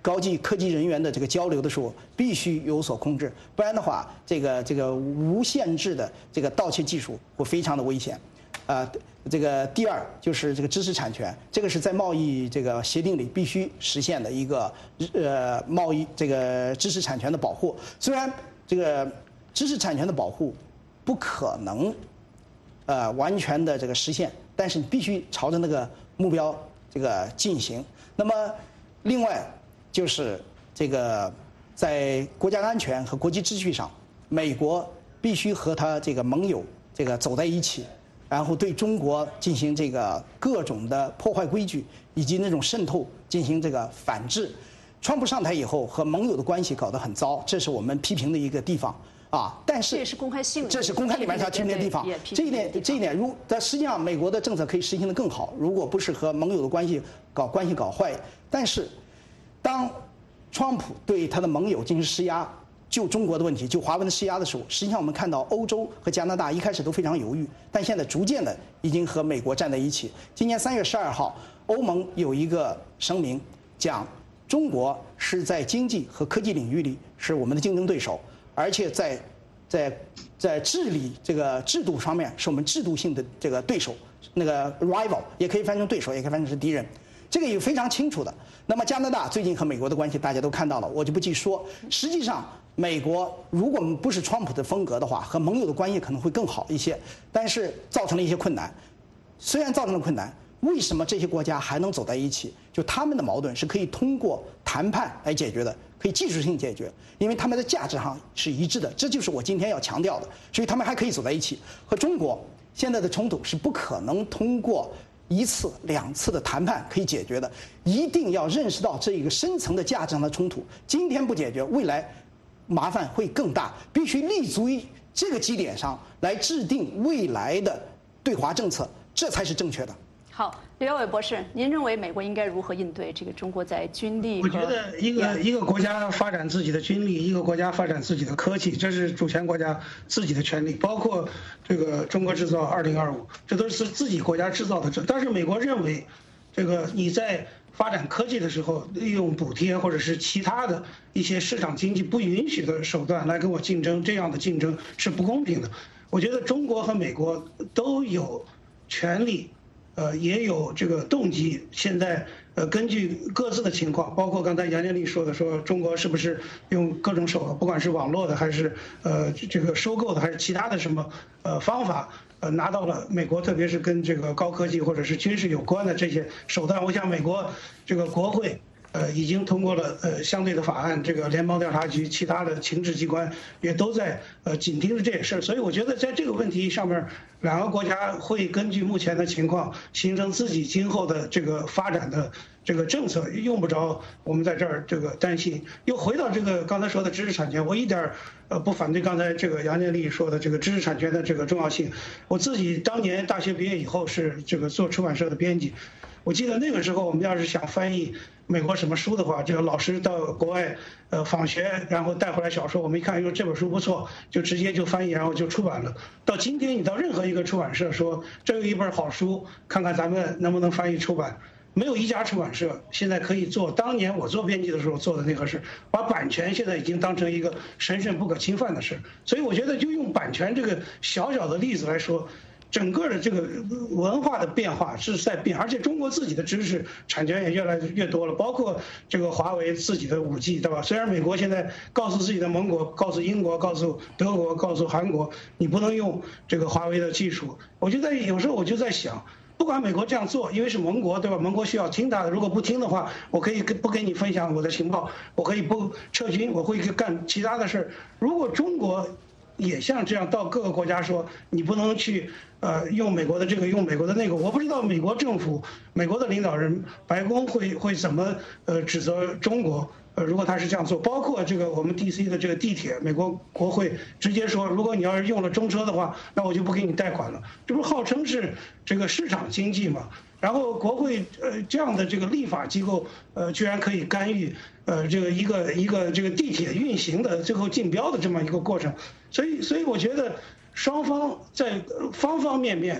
高级科技人员的这个交流的时候，必须有所控制，不然的话，这个这个无限制的这个盗窃技术会非常的危险。啊，这个第二就是这个知识产权，这个是在贸易这个协定里必须实现的一个呃贸易这个知识产权的保护。虽然这个知识产权的保护不可能呃完全的这个实现，但是你必须朝着那个目标这个进行。那么另外就是这个在国家安全和国际秩序上，美国必须和他这个盟友这个走在一起。然后对中国进行这个各种的破坏规矩以及那种渗透进行这个反制。川普上台以后和盟友的关系搞得很糟，这是我们批评的一个地方啊。但是这也是公开信的， 这是公开里面他批评的地方。这一点这一点，如但实际上美国的政策可以实行的更好，如果不是和盟友的关系搞关系搞坏。但是当川普对他的盟友进行施压。就中国的问题，就华为的施压的时候，实际上我们看到欧洲和加拿大一开始都非常犹豫，但现在逐渐的已经和美国站在一起。今年三月十二号，欧盟有一个声明，讲中国是在经济和科技领域里是我们的竞争对手，而且在在在治理这个制度方面是我们制度性的这个对手，那个 rival 也可以翻成对手，也可以翻成是敌人。这个也非常清楚的。那么加拿大最近和美国的关系大家都看到了，我就不继续说。实际上，美国如果不是川普的风格的话，和盟友的关系可能会更好一些，但是造成了一些困难。虽然造成了困难，为什么这些国家还能走在一起？就他们的矛盾是可以通过谈判来解决的，可以技术性解决，因为他们的价值上是一致的。这就是我今天要强调的。所以他们还可以走在一起。和中国现在的冲突是不可能通过一次两次的谈判可以解决的，一定要认识到这一个深层的价值上的冲突，今天不解决，未来麻烦会更大，必须立足于这个基点上来制定未来的对华政策，这才是正确的。 好，刘耀伟博士，您认为美国应该如何应对这个中国在军力？ 我觉得一个一个国家发展自己的军力，一个国家发展自己的科技，这是主权国家自己的权利，包括这个中国制造二零二五，这都是自己国家制造的。但是美国认为，这个你在发展科技的时候，利用补贴或者是其他的一些市场经济不允许的手段来跟我竞争，这样的竞争是不公平的。我觉得中国和美国都有权利。呃，也有这个动机。现在，呃，根据各自的情况，包括刚才杨建立说的，说中国是不是用各种手段，不管是网络的，还是呃这个收购的，还是其他的什么呃方法，呃拿到了美国，特别是跟这个高科技或者是军事有关的这些手段。我想美国这个国会。呃，已经通过了呃相对的法案，这个联邦调查局、其他的情治机关也都在呃紧盯着这些事儿，所以我觉得在这个问题上面，两个国家会根据目前的情况形成自己今后的这个发展的这个政策，用不着我们在这儿这个担心。又回到这个刚才说的知识产权，我一点呃不反对刚才这个杨建立说的这个知识产权的这个重要性。我自己当年大学毕业以后是这个做出版社的编辑。我记得那个时候，我们要是想翻译美国什么书的话，这个老师到国外呃访学，然后带回来小说，我们一看说这本书不错，就直接就翻译，然后就出版了。到今天，你到任何一个出版社说这有一本好书，看看咱们能不能翻译出版，没有一家出版社现在可以做当年我做编辑的时候做的那个事，把版权现在已经当成一个神圣不可侵犯的事。所以我觉得，就用版权这个小小的例子来说。整个的这个文化的变化是在变，而且中国自己的知识产权也越来越多了，包括这个华为自己的五 G， 对吧？虽然美国现在告诉自己的盟国，告诉英国，告诉德国，告诉韩国，你不能用这个华为的技术。我就在有时候我就在想，不管美国这样做，因为是盟国，对吧？盟国需要听他的，如果不听的话，我可以不跟你分享我的情报，我可以不撤军，我会干其他的事儿。如果中国也像这样到各个国家说，你不能去呃用美国的这个，用美国的那个，我不知道美国政府、美国的领导人、白宫会会怎么呃指责中国。呃，如果他是这样做，包括这个我们 D C 的这个地铁，美国国会直接说，如果你要是用了中车的话，那我就不给你贷款了。这不是号称是这个市场经济嘛？然后国会呃这样的这个立法机构呃居然可以干预呃这个一个一个这个地铁运行的最后竞标的这么一个过程，所以所以我觉得双方在方方面面。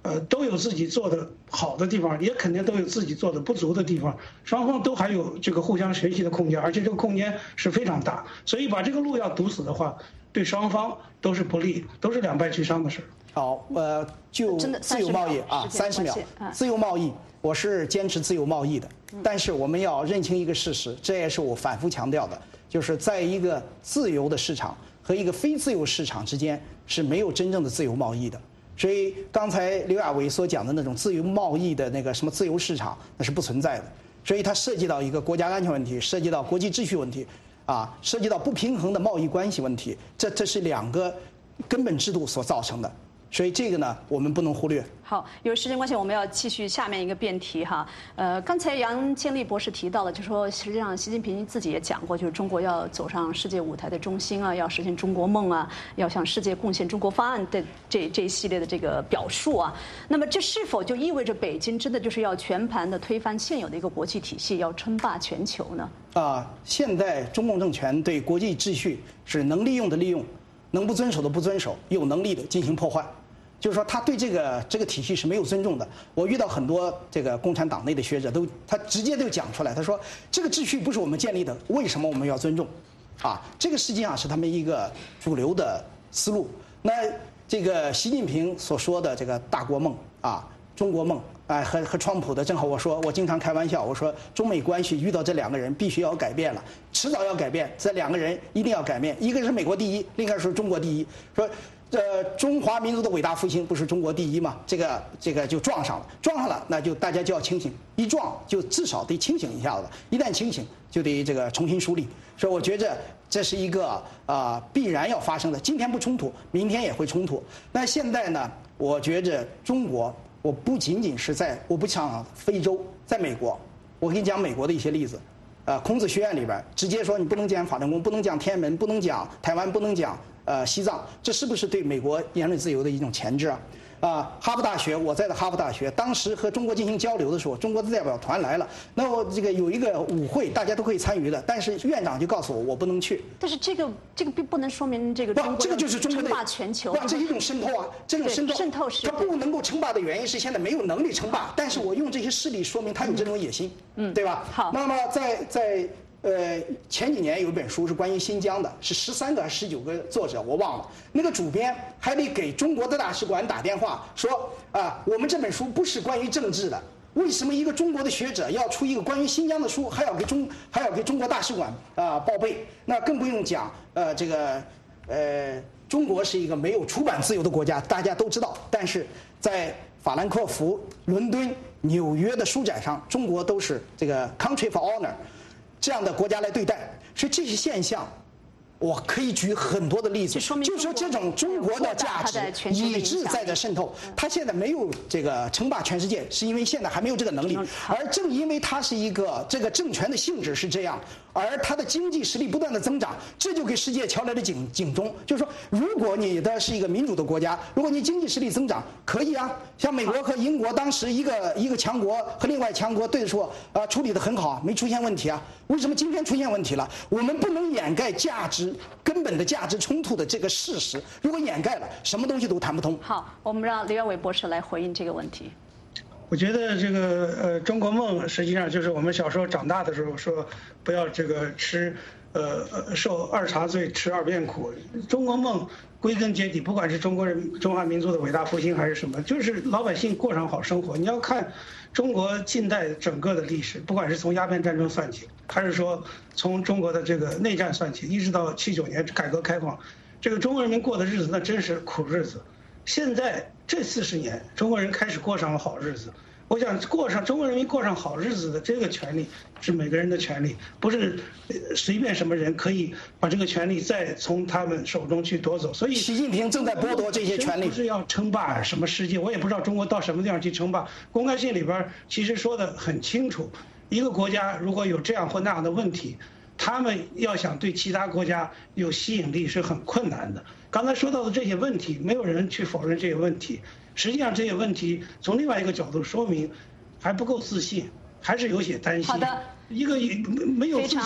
呃，都有自己做的好的地方，也肯定都有自己做的不足的地方。双方都还有这个互相学习的空间，而且这个空间是非常大。所以把这个路要堵死的话，对双方都是不利，都是两败俱伤的事。 好，呃，就自由贸易啊，三十秒，自由贸易，我是坚持自由贸易的。但是我们要认清一个事实，这也是我反复强调的，就是在一个自由的市场和一个非自由市场之间是没有真正的自由贸易的。所以刚才刘亚伟所讲的那种自由贸易的那个什么自由市场，那是不存在的。所以它涉及到一个国家安全问题，涉及到国际秩序问题，啊，涉及到不平衡的贸易关系问题，这这是两个根本制度所造成的。所以这个呢，我们不能忽略。 好，由于时间关系，我们要继续下面一个辩题哈。呃，刚才杨建立博士提到了，就说实际上习近平自己也讲过，就是中国要走上世界舞台的中心啊，要实现中国梦啊，要向世界贡献中国方案的这这一系列的这个表述啊。那么这是否就意味着北京真的就是要全盘的推翻现有的一个国际体系，要称霸全球呢？ 啊，现在中共政权对国际秩序是能利用的利用，能不遵守的不遵守，有能力的进行破坏。就是说，他对这个这个体系是没有尊重的。我遇到很多这个共产党内的学者，都他直接就讲出来，他说这个秩序不是我们建立的，为什么我们要尊重？啊，这个实际上是他们一个主流的思路。那这个习近平所说的这个大国梦啊，中国梦，哎，和和川普的，正好我说，我经常开玩笑，我说中美关系遇到这两个人必须要改变了，迟早要改变，这两个人一定要改变，一个是美国第一，另一个是中国第一，说。呃，中华民族的伟大复兴不是中国第一嘛？这个这个就撞上了，撞上了，那就大家就要清醒，一撞就至少得清醒一下子，一旦清醒就得这个重新梳理。所以我觉着这是一个啊、呃、必然要发生的，今天不冲突，明天也会冲突。那现在呢，我觉着中国，我不仅仅是在，我不像非洲，在美国，我给你讲美国的一些例子。呃，孔子学院里边直接说你不能讲法轮功，不能讲天安门，不能讲台湾，不能讲。呃，西藏，这是不是对美国言论自由的一种钳制啊？啊，哈佛大学，我在的哈佛大学，当时和中国进行交流的时候，中国的代表团来了，那我这个有一个舞会，大家都可以参与的，但是院长就告诉我，我不能去。 但是这个这个并不能说明这个中国这个就是中国称霸全球， 不，这是一种渗透啊，这种渗透， 渗透是它不能够称霸的原因是现在没有能力称霸，但是我用这些事例说明他有这种野心，嗯，对吧？ 好， 那么在在。呃，前几年有一本书是关于新疆的，是十三个还是十九个作者，我忘了。那个主编还得给中国的大使馆打电话说啊，我们这本书不是关于政治的，为什么一个中国的学者要出一个关于新疆的书，还要给中还要给中国大使馆啊、呃、报备？那更不用讲，呃，这个呃，中国是一个没有出版自由的国家，大家都知道。但是在法兰克福、伦敦、纽约的书展上，中国都是这个 country for honor。这样的国家来对待，所以这些现象，我可以举很多的例子，就是说这种中国的价值一直在这渗透。它现在没有这个称霸全世界，是因为现在还没有这个能力。而正因为它是一个这个政权的性质是这样，而它的经济实力不断的增长，这就给世界敲来了警警钟，就是说，如果你的是一个民主的国家，如果你经济实力增长，可以啊，像美国和英国当时一个一个强国和另外强国对说啊、呃、处理得很好，没出现问题啊。为什么今天出现问题了？我们不能掩盖价值根本的价值冲突的这个事实，如果掩盖了，什么东西都谈不通。 好，我们让刘亚伟博士来回应这个问题。 我觉得这个呃，中国梦实际上就是我们小时候长大的时候说，不要这个吃，呃呃受二茶罪吃二遍苦。中国梦归根结底，不管是中国人中华民族的伟大复兴还是什么，就是老百姓过上好生活。你要看中国近代整个的历史，不管是从鸦片战争算起，还是说从中国的这个内战算起，一直到七九年改革开放，这个中国人民过的日子那真是苦日子。现在这四十年，中国人开始过上了好日子。我想过上中国人民过上好日子的这个权利是每个人的权利，不是随便什么人可以把这个权利再从他们手中去夺走。所以习近平正在剥夺这些权利， 不是要称霸什么世界，我也不知道中国到什么地方去称霸。公开信里边其实说的很清楚，一个国家如果有这样或那样的问题，他们要想对其他国家有吸引力是很困难的。刚才说到的这些问题，没有人去否认这些问题。实际上，这些问题从另外一个角度说明，还不够自信，还是有些担心。 好的， 一个没有自信，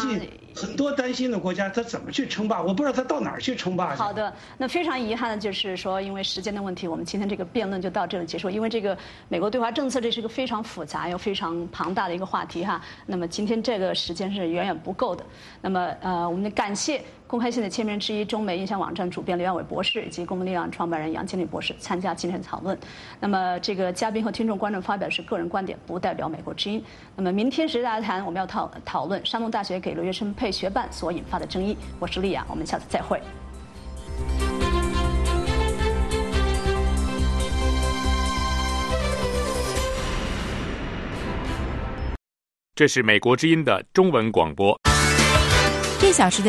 很多担心的国家，他怎么去称霸？我不知道他到哪儿去称霸。 好的，那非常遗憾的就是说，因为时间的问题，我们今天这个辩论就到这里结束。因为这个美国对华政策，这是一个非常复杂又非常庞大的一个话题哈。那么今天这个时间是远远不够的。那么呃，我们感谢公开信的签名人之一中美印象网站主编刘耀伟博士以及公民力量创办人杨建立博士参加今天的讨论。那么这个嘉宾和听众观众发表的是个人观点，不代表美国之音。那么明天时事大家谈，我们要讨讨论山东大学给留学生配学伴所引发的争议。我是丽亚，我们下次再会。 这是美国之音的中文广播。 这小时的